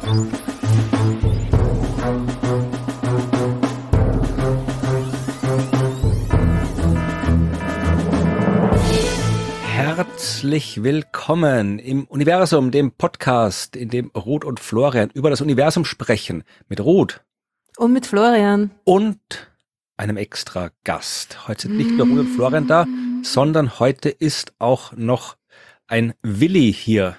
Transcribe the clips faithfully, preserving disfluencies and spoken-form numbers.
Herzlich willkommen im Universum, dem Podcast, in dem Ruth und Florian über das Universum sprechen. Mit Ruth. Und mit Florian. Und einem extra Gast. Heute sind nicht nur Ruth und Florian da, sondern heute ist auch noch ein Willi hier.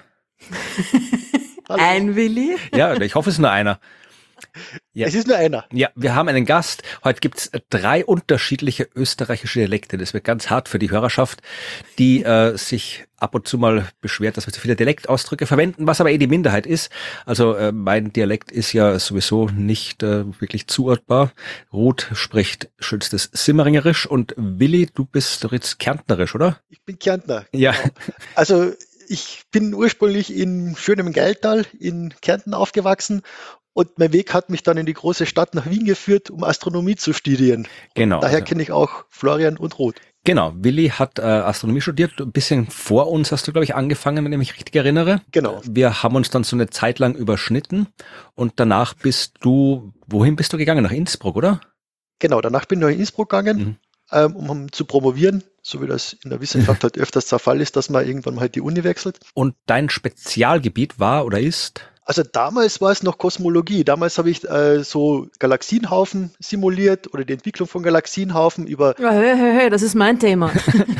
Ein Willi? Ja, ich hoffe, es ist nur einer. Ja. Es ist nur einer. Ja, wir haben einen Gast. Heute gibt's drei unterschiedliche österreichische Dialekte. Das wird ganz hart für die Hörerschaft, die äh, sich ab und zu mal beschwert, dass wir zu viele Dialektausdrücke verwenden, was aber eh die Minderheit ist. Also äh, mein Dialekt ist ja sowieso nicht äh, wirklich zuordbar. Ruth spricht schönstes Simmeringerisch und Willi, du bist doch jetzt Kärntnerisch, oder? Ich bin Kärntner. Ja. Genau. Also ich bin ursprünglich in schönem Geiltal in Kärnten aufgewachsen. Und mein Weg hat mich dann in die große Stadt nach Wien geführt, um Astronomie zu studieren. Genau. Und daher also. kenne ich auch Florian und Ruth. Genau, Willi hat äh, Astronomie studiert, ein bisschen vor uns hast du, glaube ich, angefangen, wenn ich mich richtig erinnere. Genau. Wir haben uns dann so eine Zeit lang überschnitten und danach bist du, wohin bist du gegangen? Nach Innsbruck, oder? Genau, danach bin ich nach Innsbruck gegangen, Mhm. ähm, um zu promovieren, so wie das in der Wissenschaft halt öfters der Fall ist, dass man irgendwann mal die Uni wechselt. Und dein Spezialgebiet war oder ist? Also damals war es noch Kosmologie. Damals habe ich äh, so Galaxienhaufen simuliert oder die Entwicklung von Galaxienhaufen über Ja, hey, hey, hey, das ist mein Thema.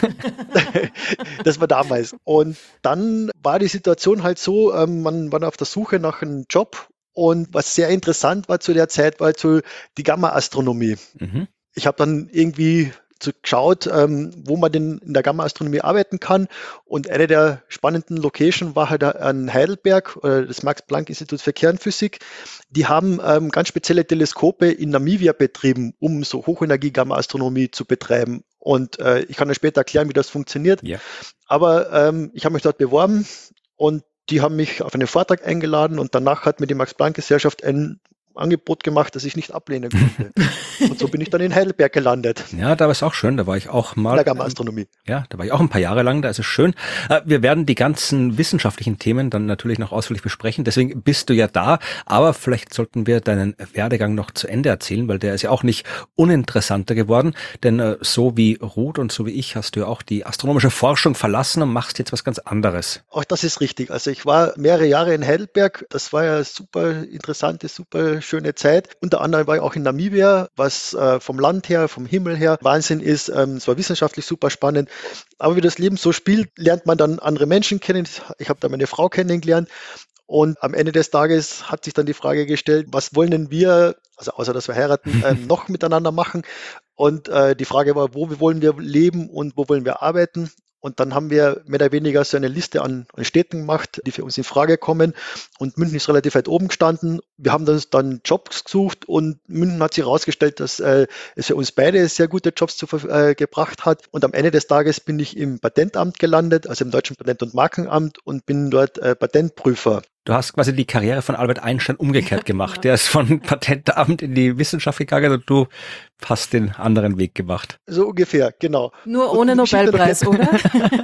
Das war damals. Und dann war die Situation halt so, ähm, man war auf der Suche nach einem Job und was sehr interessant war zu der Zeit, war halt so die Gamma-Astronomie. Mhm. Ich habe dann irgendwie so geschaut, ähm, wo man denn in der Gamma-Astronomie arbeiten kann. Und eine der spannenden Locations war halt an Heidelberg, äh, das Max-Planck-Institut für Kernphysik. Die haben ähm, ganz spezielle Teleskope in Namibia betrieben, um so Hochenergie-Gamma-Astronomie zu betreiben. Und äh, ich kann dann später erklären, wie das funktioniert. Ja. Aber ähm, ich habe mich dort beworben und die haben mich auf einen Vortrag eingeladen und danach hat mir die Max-Planck-Gesellschaft ein Angebot gemacht, das ich nicht ablehnen konnte. Und so bin ich dann in Heidelberg gelandet. Ja, da war es auch schön, da war ich auch mal. In der Gamma-Astronomie. Ja, da war ich auch ein paar Jahre lang, da ist es schön. Äh, Wir werden die ganzen wissenschaftlichen Themen dann natürlich noch ausführlich besprechen, deswegen bist du ja da, aber vielleicht sollten wir deinen Werdegang noch zu Ende erzählen, weil der ist ja auch nicht uninteressanter geworden, denn äh, so wie Ruth und so wie ich hast du ja auch die astronomische Forschung verlassen und machst jetzt was ganz anderes. Auch das ist richtig. Also ich war mehrere Jahre in Heidelberg, das war ja super interessante, super schöne Zeit. Unter anderem war ich auch in Namibia, was äh, vom Land her, vom Himmel her Wahnsinn ist. Ähm, es war wissenschaftlich super spannend. Aber wie das Leben so spielt, lernt man dann andere Menschen kennen. Ich habe da meine Frau kennengelernt. Und am Ende des Tages hat sich dann die Frage gestellt, was wollen denn wir, also außer dass wir heiraten, ähm, noch miteinander machen? Und äh, die Frage war, wo wollen wir leben und wo wollen wir arbeiten? Und dann haben wir mehr oder weniger so eine Liste an, an Städten gemacht, die für uns in Frage kommen. Und München ist relativ weit oben gestanden. Wir haben dann, dann Jobs gesucht und München hat sich herausgestellt, dass äh, es für uns beide sehr gute Jobs zu, äh, gebracht hat. Und am Ende des Tages bin ich im Patentamt gelandet, also im Deutschen Patent- und Markenamt und bin dort äh, Patentprüfer. Du hast quasi die Karriere von Albert Einstein umgekehrt gemacht. Der ist von Patentamt in die Wissenschaft gegangen und du hast den anderen Weg gemacht. So ungefähr, genau. Nur Und ohne die Geschichte Nobelpreis, noch- oder?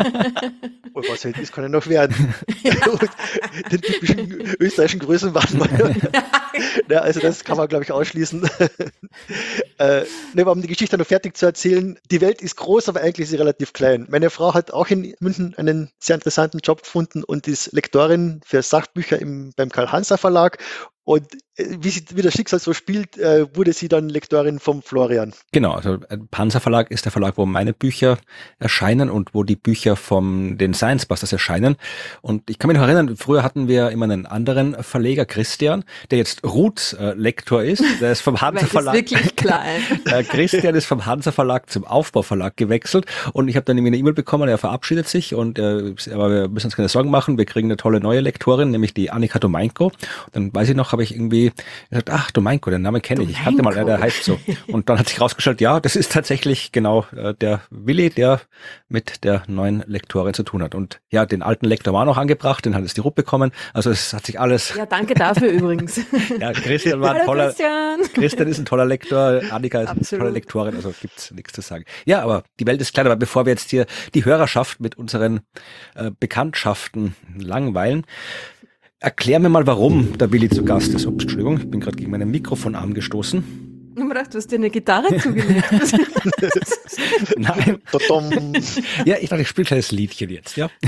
Oh, was halt ist, kann ja noch werden. Und den typischen österreichischen Größenwahn. Ja, also das kann man, glaube ich, ausschließen. äh, ne, um die Geschichte noch fertig zu erzählen, die Welt ist groß, aber eigentlich ist sie relativ klein. Meine Frau hat auch in München einen sehr interessanten Job gefunden und ist Lektorin für Sachbücher im, beim Karl-Hanser-Verlag. Und äh, wie, sie, wie das Schicksal so spielt, äh, wurde sie dann Lektorin vom Florian. Genau, also Panzer Verlag ist der Verlag, wo meine Bücher erscheinen und wo die Bücher von den Science Busters erscheinen. Und ich kann mich noch erinnern, früher hatten wir immer einen anderen Verleger, Christian, der jetzt Ruths äh, Lektor ist. Der ist vom Hansa Verlag. Das ist wirklich klein. äh, Christian ist vom Hansa Verlag zum Aufbau Verlag gewechselt und ich habe dann irgendwie eine E-Mail bekommen, er verabschiedet sich und äh, aber wir müssen uns keine Sorgen machen, wir kriegen eine tolle neue Lektorin, nämlich die Annika Domeinko. Und dann weiß ich noch, habe ich irgendwie gesagt, ach, Domeinko, den Namen kenne ich. Ich kannte mal, ja, der heißt so. Und dann hat sich rausgestellt, ja, das ist tatsächlich genau äh, der Willi, der mit der neuen Lektorin zu tun hat. Und ja, den alten Lektor war noch angebracht, den hat es die Rupp bekommen. Also es hat sich alles... Ja, danke dafür übrigens. Ja, Christian war ein Hallo, toller... Christian. Christian ist ein toller Lektor, Annika ist Absolut. eine tolle Lektorin, also gibt's nichts zu sagen. Ja, aber die Welt ist klein, aber bevor wir jetzt hier die Hörerschaft mit unseren äh, Bekanntschaften langweilen, erklär mir mal, warum der Willi zu Gast ist. Ups, Entschuldigung, ich bin gerade gegen meinen Mikrofonarm gestoßen. Ich habe gedacht, du hast dir eine Gitarre zugelegt. Nein. Ja, ich dachte, ich spiele ein kleines Liedchen jetzt, ja.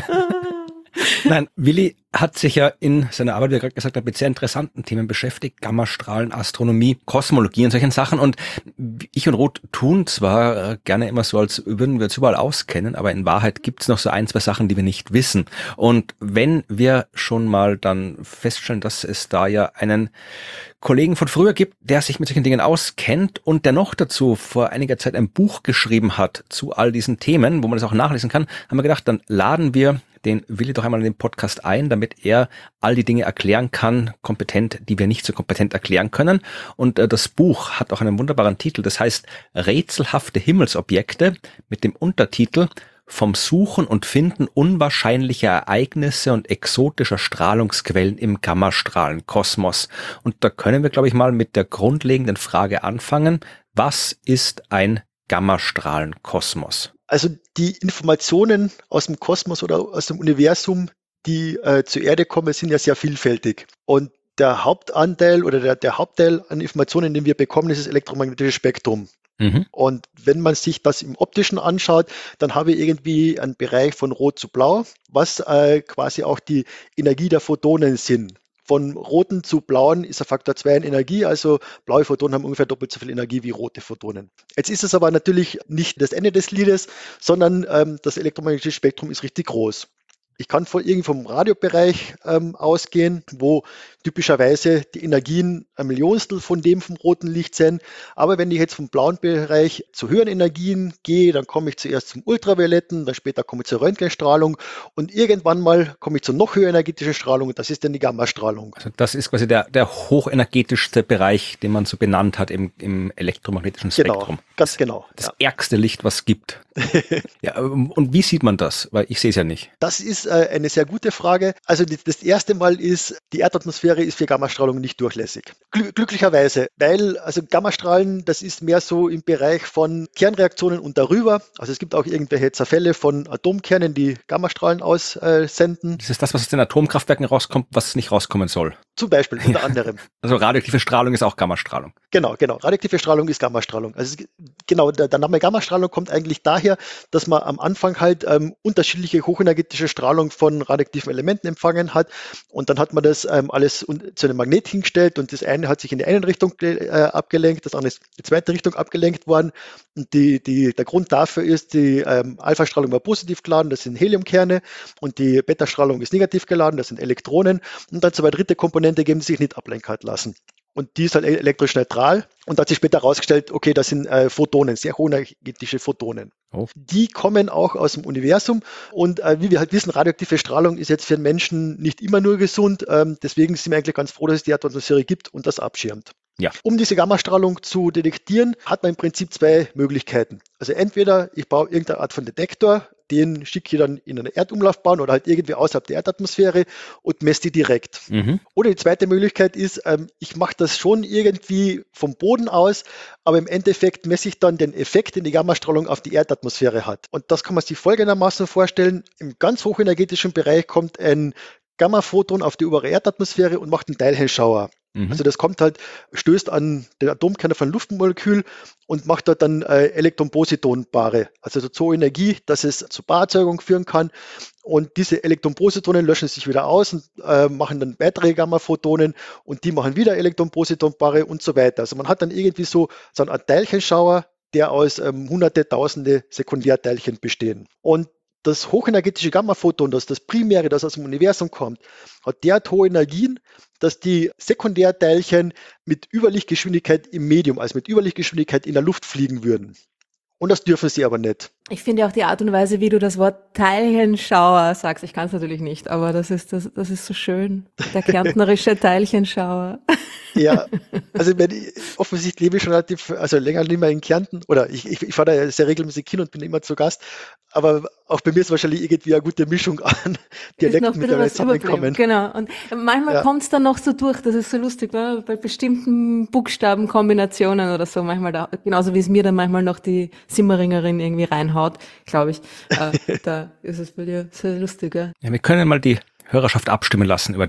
Nein, Willi hat sich ja in seiner Arbeit, wie er gerade gesagt hat, mit sehr interessanten Themen beschäftigt. Gammastrahlen, Astronomie, Kosmologie und solchen Sachen. Und ich und Ruth tun zwar gerne immer so, als würden wir uns überall auskennen, aber in Wahrheit gibt es noch so ein, zwei Sachen, die wir nicht wissen. Und wenn wir schon mal dann feststellen, dass es da ja einen Kollegen von früher gibt, der sich mit solchen Dingen auskennt und der noch dazu vor einiger Zeit ein Buch geschrieben hat zu all diesen Themen, wo man das auch nachlesen kann, haben wir gedacht, dann laden wir den Willi doch einmal in den Podcast ein, damit er all die Dinge erklären kann, kompetent, die wir nicht so kompetent erklären können. Und äh, das Buch hat auch einen wunderbaren Titel, das heißt Rätselhafte Himmelsobjekte mit dem Untertitel Vom Suchen und Finden unwahrscheinlicher Ereignisse und exotischer Strahlungsquellen im Gammastrahlenkosmos. Und da können wir, glaube ich, mal mit der grundlegenden Frage anfangen. Was ist ein Gammastrahlenkosmos? Also die Informationen aus dem Kosmos oder aus dem Universum, die äh, zur Erde kommen, sind ja sehr vielfältig. Und der Hauptanteil oder der, der Hauptteil an Informationen, den wir bekommen, ist das elektromagnetische Spektrum. Mhm. Und wenn man sich das im Optischen anschaut, dann habe ich irgendwie einen Bereich von Rot zu Blau, was äh, quasi auch die Energie der Photonen sind. Von roten zu blauen ist ein Faktor zwei in Energie, also blaue Photonen haben ungefähr doppelt so viel Energie wie rote Photonen. Jetzt ist es aber natürlich nicht das Ende des Liedes, sondern ähm, das elektromagnetische Spektrum ist richtig groß. Ich kann von irgendwie vom Radiobereich ähm, ausgehen, wo typischerweise die Energien ein Millionstel von dem vom roten Licht sind. Aber wenn ich jetzt vom blauen Bereich zu höheren Energien gehe, dann komme ich zuerst zum Ultravioletten, dann später komme ich zur Röntgenstrahlung und irgendwann mal komme ich zur noch höher energetischen Strahlung und das ist dann die Gammastrahlung. Also das ist quasi der, der hochenergetischste Bereich, den man so benannt hat im, im elektromagnetischen Spektrum. Genau, ganz genau. Das ja. ärgste Licht, was es gibt. Ja, und wie sieht man das? Weil ich sehe es ja nicht. Das ist äh, eine sehr gute Frage. Also die, das erste Mal ist, die Erdatmosphäre ist für Gammastrahlung nicht durchlässig. Gl- glücklicherweise, weil also Gammastrahlen, das ist mehr so im Bereich von Kernreaktionen und darüber. Also es gibt auch irgendwelche Zerfälle von Atomkernen, die Gammastrahlen aussenden. Das ist das, was aus den Atomkraftwerken rauskommt, was nicht rauskommen soll. Zum Beispiel, unter anderem. Also radioaktive Strahlung ist auch Gammastrahlung. Genau, genau. Radioaktive Strahlung ist Gammastrahlung. Also es, genau, der, der Name Gammastrahlung kommt eigentlich daher, dass man am Anfang halt ähm, unterschiedliche hochenergetische Strahlung von radioaktiven Elementen empfangen hat und dann hat man das ähm, alles un- zu einem Magnet hingestellt und das eine hat sich in die eine Richtung äh, abgelenkt, das andere ist in die zweite Richtung abgelenkt worden und die, die, der Grund dafür ist, die ähm, Alpha-Strahlung war positiv geladen, das sind Heliumkerne und die Beta-Strahlung ist negativ geladen, das sind Elektronen und dann zwei dritte Komponente geben, die sich nicht ablenken lassen. Und die ist halt elektrisch neutral. Und da hat sich später herausgestellt, okay, das sind äh, Photonen, sehr hochenergetische Photonen. Oh. Die kommen auch aus dem Universum. Und äh, wie wir halt wissen, radioaktive Strahlung ist jetzt für den Menschen nicht immer nur gesund. Ähm, deswegen sind wir eigentlich ganz froh, dass es die Erdatmosphäre gibt und das abschirmt. Ja. Um diese Gammastrahlung zu detektieren, hat man im Prinzip zwei Möglichkeiten. Also entweder ich baue irgendeine Art von Detektor, den schicke ich dann in eine Erdumlaufbahn oder halt irgendwie außerhalb der Erdatmosphäre und messe die direkt. Mhm. Oder die zweite Möglichkeit ist, ähm, ich mache das schon irgendwie vom Boden aus, aber im Endeffekt messe ich dann den Effekt, den die Gammastrahlung auf die Erdatmosphäre hat. Und das kann man sich folgendermaßen vorstellen. Im ganz hochenergetischen Bereich kommt ein Gammaphoton auf die obere Erdatmosphäre und macht einen Teilchenschauer. Mhm. Also das kommt halt, stößt an den Atomkern von einem Luftmolekül und macht dort dann äh, Elektron-Positon-Paare. Also so Energie, dass es zu Paarerzeugung führen kann. Und diese Elektron-Positonen löschen sich wieder aus und äh, machen dann weitere Gammaphotonen und die machen wieder Elektron-Positon-Paare und so weiter. Also man hat dann irgendwie so, so eine Art Teilchenschauer, der aus ähm, hunderte, tausende Sekundärteilchen bestehen. Und das hochenergetische Gammaphoton, das das primäre, das aus dem Universum kommt, hat derart hohe Energien, dass die Sekundärteilchen mit Überlichtgeschwindigkeit im Medium, also mit Überlichtgeschwindigkeit in der Luft fliegen würden. Und das dürfen sie aber nicht. Ich finde auch die Art und Weise, wie du das Wort Teilchenschauer sagst, ich kann es natürlich nicht, aber das ist, das, das ist so schön. Der kärntnerische Teilchenschauer. Ja, also wenn ich, offensichtlich lebe ich schon relativ, also länger nicht mehr in Kärnten, oder ich, ich, ich fahre da sehr regelmäßig hin und bin immer zu Gast, aber auch bei mir ist wahrscheinlich irgendwie eine gute Mischung an Dialekten mittlerweile zusammenkommen. Genau, und manchmal ja. kommt es dann noch so durch, das ist so lustig, ne? Bei bestimmten Buchstabenkombinationen oder so, manchmal da, genauso wie es mir dann manchmal noch die Simmeringerin irgendwie reinhaut, glaube ich, äh, da ist es bei dir sehr lustig. Ja? Ja, wir können mal die Hörerschaft abstimmen lassen über den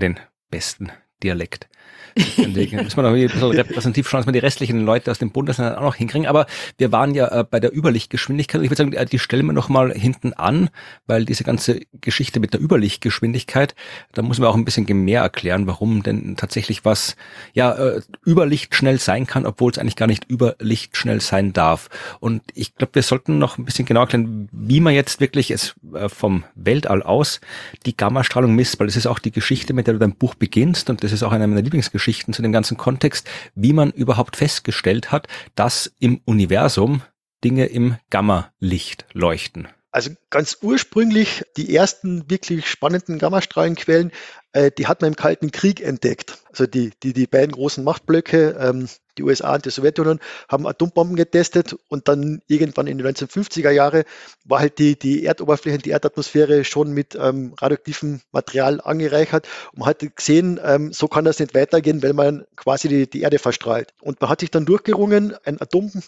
besten Dialekt. Deswegen müssen wir noch ein bisschen repräsentativ schauen, dass wir die restlichen Leute aus dem Bundesland auch noch hinkriegen. Aber wir waren ja äh, bei der Überlichtgeschwindigkeit. Und ich würde sagen, die stellen wir noch mal hinten an, weil diese ganze Geschichte mit der Überlichtgeschwindigkeit, da muss man auch ein bisschen mehr erklären, warum denn tatsächlich was ja äh, überlichtschnell sein kann, obwohl es eigentlich gar nicht überlichtschnell sein darf. Und ich glaube, wir sollten noch ein bisschen genauer erklären, wie man jetzt wirklich es äh, vom Weltall aus die Gammastrahlung misst, weil das ist auch die Geschichte, mit der du dein Buch beginnst, und das ist auch eine meiner Lieblingsgeschichten zu dem ganzen Kontext, wie man überhaupt festgestellt hat, dass im Universum Dinge im Gammalicht leuchten. Also ganz ursprünglich die ersten wirklich spannenden Gammastrahlenquellen, äh, die hat man im Kalten Krieg entdeckt. Also die, die, die beiden großen Machtblöcke, ähm, die U S A und die Sowjetunion, haben Atombomben getestet, und dann irgendwann in den neunzehnhundertfünfziger Jahre war halt die, die Erdoberfläche, die Erdatmosphäre schon mit ähm, radioaktivem Material angereichert, und man hat gesehen, ähm, so kann das nicht weitergehen, wenn man quasi die, die Erde verstrahlt. Und man hat sich dann durchgerungen, ein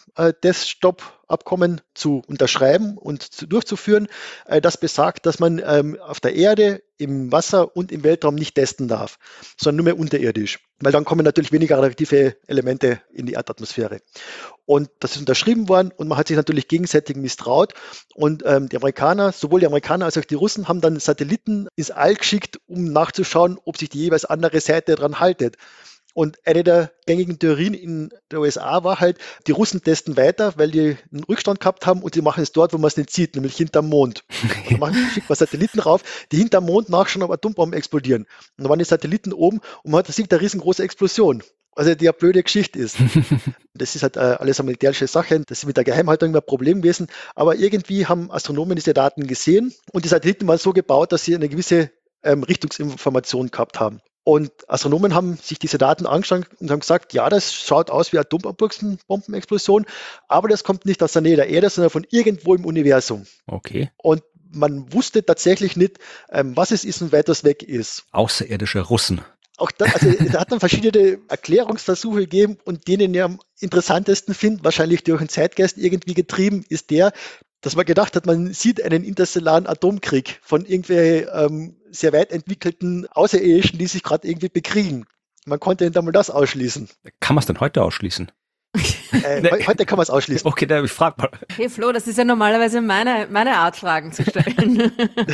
Atom-Teststopp-Abkommen zu unterschreiben und zu, durchzuführen, äh, das besagt, dass man ähm, auf der Erde, im Wasser und im Weltraum nicht testen darf, sondern nur mehr unterirdisch. Weil dann kommen natürlich weniger radioaktive Elemente in die Erdatmosphäre. Und das ist unterschrieben worden, und man hat sich natürlich gegenseitig misstraut. Und ähm, die Amerikaner, sowohl die Amerikaner als auch die Russen, haben dann Satelliten ins All geschickt, um nachzuschauen, ob sich die jeweils andere Seite daran haltet. Und eine der gängigen Theorien in der U S A war halt, die Russen testen weiter, weil die einen Rückstand gehabt haben, und die machen es dort, wo man es nicht sieht, nämlich hinterm Mond. Und machen, schickt man Satelliten rauf, die hinterm Mond nachschauen, ob Atombomben explodieren. Und dann waren die Satelliten oben, und man hat da sieht eine riesengroße Explosion. Also die eine blöde Geschichte ist. Das ist halt äh, alles eine militärische Sache. Das ist mit der Geheimhaltung immer ein Problem gewesen. Aber irgendwie haben Astronomen diese Daten gesehen, und die Satelliten waren so gebaut, dass sie eine gewisse ähm, Richtungsinformation gehabt haben. Und Astronomen haben sich diese Daten angeschaut und haben gesagt, ja, das schaut aus wie eine Atombombenexplosion, aber das kommt nicht aus der Nähe der Erde, sondern von irgendwo im Universum. Okay. Und man wusste tatsächlich nicht, ähm, was es ist und weit das weg ist. Außerirdische Russen. Auch da, also, da hat dann verschiedene Erklärungsversuche gegeben, und den, den ich am interessantesten finde, wahrscheinlich durch den Zeitgeist irgendwie getrieben, ist der, dass man gedacht hat, man sieht einen interstellaren Atomkrieg von irgendwelchen ähm, sehr weit entwickelten Außerirdischen, die sich gerade irgendwie bekriegen. Man konnte nicht einmal das ausschließen. Kann man es denn heute ausschließen? Äh, he- heute kann man es ausschließen. Okay, da ich frag mal. Hey Flo, das ist ja normalerweise meine, meine Art, Fragen zu stellen.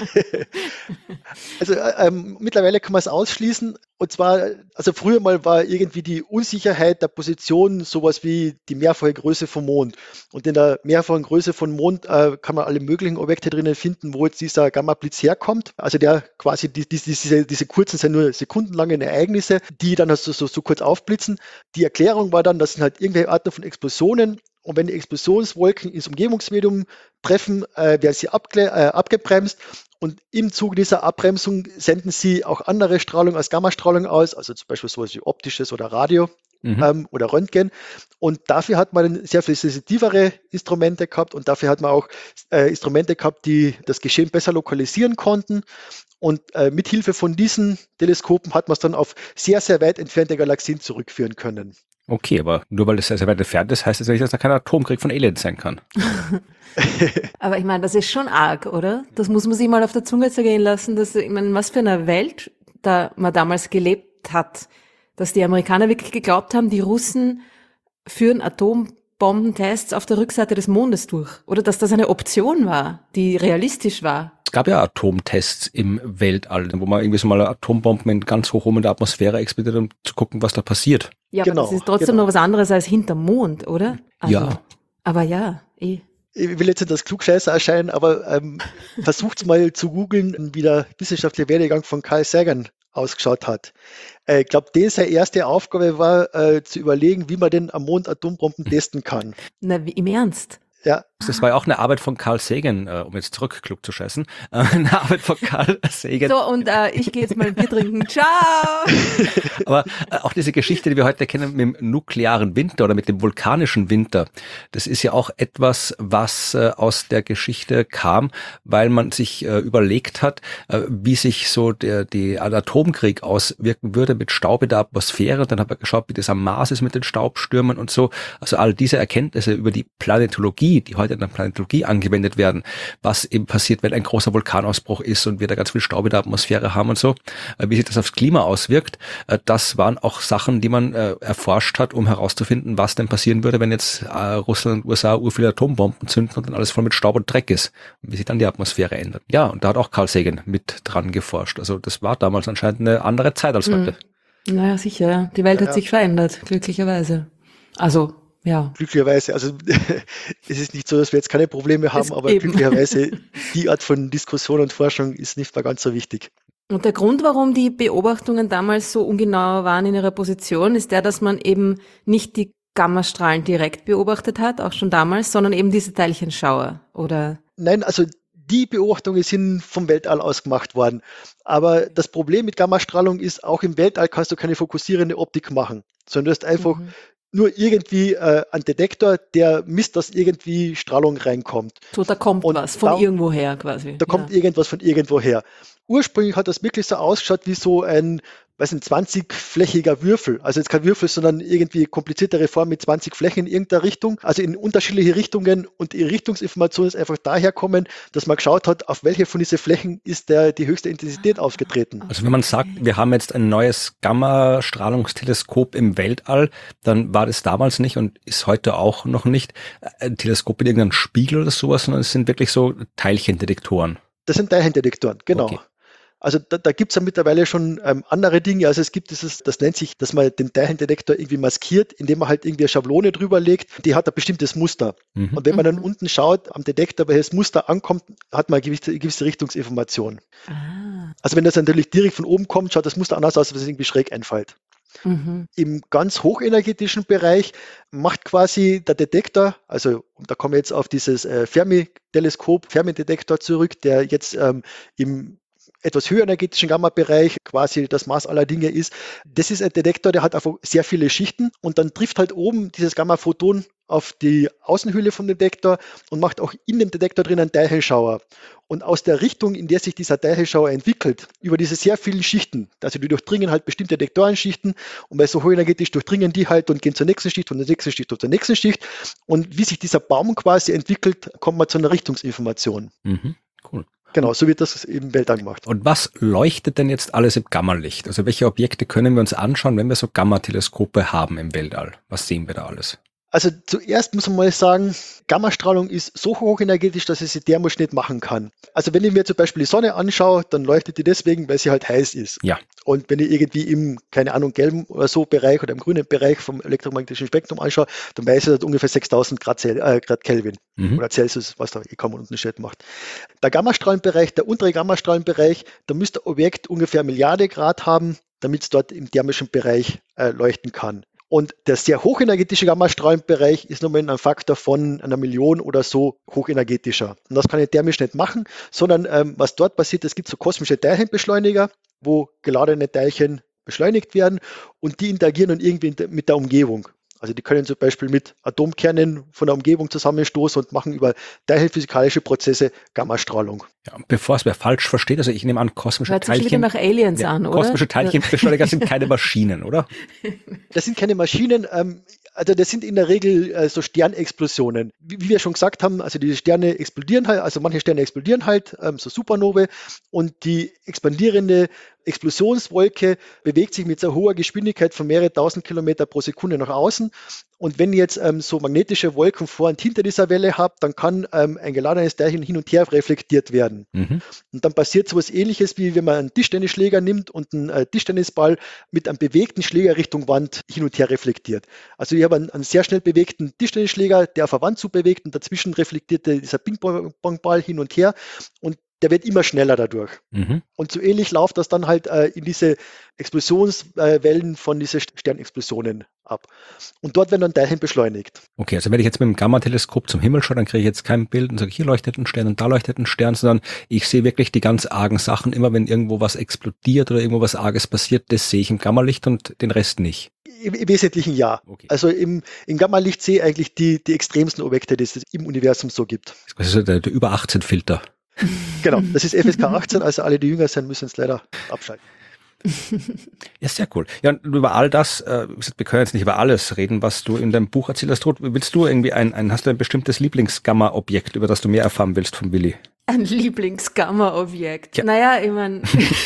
Also äh, ähm, mittlerweile kann man es ausschließen. Und zwar, also früher mal war irgendwie die Unsicherheit der Position sowas wie die mehrfache Größe vom Mond. Und in der mehrfachen Größe vom Mond äh, kann man alle möglichen Objekte drinnen finden, wo jetzt dieser Gamma-Blitz herkommt. Also der quasi, die, die, diese, diese kurzen sind nur sekundenlange Ereignisse, die dann also so, so kurz aufblitzen. Die Erklärung war dann, das sind halt irgendwelche Arten von Explosionen. Und wenn die Explosionswolken ins Umgebungsmedium treffen, äh, werden sie abge- äh, abgebremst. Und im Zuge dieser Abbremsung senden sie auch andere Strahlung als Gammastrahlung aus, also zum Beispiel sowas wie optisches oder Radio Mhm. ähm, oder Röntgen. Und dafür hat man sehr viel sensitivere Instrumente gehabt, und dafür hat man auch äh, Instrumente gehabt, die das Geschehen besser lokalisieren konnten. Und äh, mit Hilfe von diesen Teleskopen hat man es dann auf sehr, sehr weit entfernte Galaxien zurückführen können. Okay, aber nur weil das sehr, sehr weit entfernt ist, heißt das ja nicht, dass da kein Atomkrieg von Aliens sein kann. Aber ich meine, das ist schon arg, oder? Das muss man sich mal auf der Zunge zergehen lassen, dass, ich meine, was für eine Welt da man damals gelebt hat, dass die Amerikaner wirklich geglaubt haben, die Russen führen Atombombentests auf der Rückseite des Mondes durch. Oder dass das eine Option war, die realistisch war. Es gab ja Atomtests im Weltall, wo man irgendwie so mal Atombomben in ganz hoch oben in der Atmosphäre explodiert, um zu gucken, was da passiert. Ja, Genau, aber das ist trotzdem genau. noch was anderes als hinterm Mond, oder? Also, Ja. Aber ja, eh. Ich will jetzt nicht als Klugscheißer erscheinen, aber ähm, versucht mal zu googeln, wie der wissenschaftliche Werdegang von Carl Sagan ausgeschaut hat. Äh, ich glaube, den seine erste Aufgabe war, äh, zu überlegen, wie man denn am Mond Atombomben testen kann. Na, wie, im Ernst? Ja, Das war ja auch eine Arbeit von Carl Sagan, äh, um jetzt zurück klug zu scheißen. Äh, eine Arbeit von Carl Sagan. So, und äh, ich gehe jetzt mal ein Bier trinken. Ciao! Aber äh, auch diese Geschichte, die wir heute kennen mit dem nuklearen Winter oder mit dem vulkanischen Winter, das ist ja auch etwas, was äh, aus der Geschichte kam, weil man sich äh, überlegt hat, äh, wie sich so der die ein Atomkrieg auswirken würde mit Staub in der Atmosphäre. Dann hat man geschaut, wie das am Mars ist mit den Staubstürmen und so. Also all diese Erkenntnisse über die Planetologie, die heute heute in der Planetologie angewendet werden, was eben passiert, wenn ein großer Vulkanausbruch ist und wir da ganz viel Staub in der Atmosphäre haben und so, äh, wie sich das aufs Klima auswirkt, äh, das waren auch Sachen, die man äh, erforscht hat, um herauszufinden, was denn passieren würde, wenn jetzt äh, Russland und U S A ur viele Atombomben zünden und dann alles voll mit Staub und Dreck ist und wie sich dann die Atmosphäre ändert. Ja, und da hat auch Carl Sagan mit dran geforscht. Also das war damals anscheinend eine andere Zeit als heute. Mhm. Naja, sicher, ja. Die Welt Ja, hat ja. sich verändert, glücklicherweise. Also, ja. Glücklicherweise, also es ist nicht so, dass wir jetzt keine Probleme haben, Es aber eben. glücklicherweise die Art von Diskussion und Forschung ist nicht mehr ganz so wichtig. Und der Grund, warum die Beobachtungen damals so ungenau waren in ihrer Position, ist der, dass man eben nicht die Gammastrahlen direkt beobachtet hat, auch schon damals, sondern eben diese Teilchenschauer, oder? Nein, also die Beobachtungen sind vom Weltall aus gemacht worden. Aber das Problem mit Gammastrahlung ist, auch im Weltall kannst du keine fokussierende Optik machen, sondern du hast einfach Mhm. nur irgendwie äh, einen Detektor, der misst, dass irgendwie Strahlung reinkommt. So, da kommt Und was von da- irgendwoher quasi. Da kommt irgendwas von irgendwoher. Ursprünglich hat das wirklich so ausgeschaut wie so ein, weiß nicht, zwanzig-flächiger Würfel. Also jetzt kein Würfel, sondern irgendwie kompliziertere Form mit zwanzig Flächen in irgendeiner Richtung, also in unterschiedliche Richtungen. Und die Richtungsinformation ist einfach daher kommen, dass man geschaut hat, auf welche von diesen Flächen ist der die höchste Intensität aufgetreten. Also wenn man sagt, wir haben jetzt ein neues Gamma-Strahlungsteleskop im Weltall, dann war das damals nicht und ist heute auch noch nicht ein Teleskop mit irgendeinem Spiegel oder sowas, sondern es sind wirklich so Teilchendetektoren. Das sind Teilchendetektoren, genau. Okay. Also da, da gibt es ja mittlerweile schon ähm, andere Dinge. Also es gibt dieses, das nennt sich, dass man den Teilchendetektor irgendwie maskiert, indem man halt irgendwie eine Schablone drüber legt. Die hat ein bestimmtes Muster. Mhm. Und wenn man dann Mhm. unten schaut am Detektor, welches Muster ankommt, hat man eine gewisse, gewisse Richtungsinformation. Ah. Also wenn das natürlich direkt von oben kommt, schaut das Muster anders aus, als wenn es irgendwie schräg einfällt. Mhm. Im ganz hochenergetischen Bereich macht quasi der Detektor, also und da kommen wir jetzt auf dieses äh, Fermi-Teleskop, Fermi-Detektor zurück, der jetzt ähm, im etwas höherenergetischen Gamma-Bereich quasi das Maß aller Dinge ist. Das ist ein Detektor, der hat einfach sehr viele Schichten und dann trifft halt oben dieses Gamma-Photon auf die Außenhülle vom Detektor und macht auch in dem Detektor drin einen Teilchenschauer. Und aus der Richtung, in der sich dieser Teilchenschauer entwickelt, über diese sehr vielen Schichten, also die durchdringen halt bestimmte Detektorenschichten und weil so hochenergetisch durchdringen die halt und gehen zur nächsten Schicht und zur nächsten Schicht und zur nächsten Schicht. Und wie sich dieser Baum quasi entwickelt, kommt man zu einer Richtungsinformation. Mhm. Cool. Genau, so wird das im Weltall gemacht. Und was leuchtet denn jetzt alles im Gammalicht? Also welche Objekte können wir uns anschauen, wenn wir so Gammateleskope haben im Weltall? Was sehen wir da alles? Also zuerst muss man mal sagen, Gammastrahlung ist so hochenergetisch, dass ich sie thermisch nicht machen kann. Also wenn ich mir zum Beispiel die Sonne anschaue, dann leuchtet die deswegen, weil sie halt heiß ist. Ja. Und wenn ich irgendwie im, keine Ahnung, gelben oder so Bereich oder im grünen Bereich vom elektromagnetischen Spektrum anschaue, dann weiß ich, dass ungefähr sechstausend Grad, Cel äh, Grad Kelvin Mhm. oder Celsius, was da kaum einen Unterschied macht. Der Gammastrahlenbereich, der untere Gammastrahlenbereich, da müsste ein Objekt ungefähr eine Milliarde Grad haben, damit es dort im thermischen Bereich äh, leuchten kann. Und der sehr hochenergetische Gammastrahlenbereich ist nochmal in einem Faktor von einer Million oder so hochenergetischer. Und das kann ich thermisch nicht machen, sondern ähm, was dort passiert, es gibt so kosmische Teilchenbeschleuniger, wo geladene Teilchen beschleunigt werden und die interagieren dann irgendwie mit der Umgebung. Also die können zum Beispiel mit Atomkernen von der Umgebung zusammenstoßen und machen über teilchenphysikalische Prozesse Gammastrahlung. Ja, bevor es wer falsch versteht, also ich nehme an, kosmische Hört sich wieder Teilchen, nach Aliens ja, an, oder? kosmische Teilchenbeschleuniger sind keine Maschinen, oder? Das sind keine Maschinen, ähm, also das sind in der Regel äh, so Sternexplosionen. Wie, wie wir schon gesagt haben, also die Sterne explodieren halt, also manche Sterne explodieren halt, ähm, so Supernovae, und die expandierende Explosionswolke bewegt sich mit so hoher Geschwindigkeit von mehrere tausend Kilometer pro Sekunde nach außen. Und wenn ich jetzt ähm, so magnetische Wolken vor und hinter dieser Welle habe, dann kann ähm, ein geladenes Teilchen hin und her reflektiert werden. Mhm. Und dann passiert so etwas Ähnliches, wie wenn man einen Tischtennisschläger nimmt und einen äh, Tischtennisball mit einem bewegten Schläger Richtung Wand hin und her reflektiert. Also ich habe einen, einen sehr schnell bewegten Tischtennisschläger, der auf der Wand zu bewegt und dazwischen reflektiert dieser Ping-Pong-Ball hin und her und der wird immer schneller dadurch. Mhm. Und so ähnlich läuft das dann halt äh, in diese Explosionswellen äh, von diesen Sternexplosionen ab. Und dort werden dann Teilchen beschleunigt. Okay, also wenn ich jetzt mit dem Gamma-Teleskop zum Himmel schaue, dann kriege ich jetzt kein Bild und sage, hier leuchtet ein Stern und da leuchtet ein Stern, sondern ich sehe wirklich die ganz argen Sachen. Immer wenn irgendwo was explodiert oder irgendwo was Arges passiert, das sehe ich im Gammalicht und den Rest nicht. Im, im Wesentlichen ja. Okay. Also im, im Gamma-Licht sehe ich eigentlich die, die extremsten Objekte, die es im Universum so gibt. Das ist also der, der über achtzehn Filter. Genau, das ist F S K achtzehn, also alle, die jünger sind, müssen es leider abschalten. Ja, sehr cool. Ja, und über all das, äh, wir können jetzt nicht über alles reden, was du in deinem Buch erzählt hast. Ruth. Willst du irgendwie ein, ein hast du ein bestimmtes Lieblingsgamma-Objekt, über das du mehr erfahren willst von Willi? Ein Lieblingsgamma-Objekt. Ja. Naja, ich meine,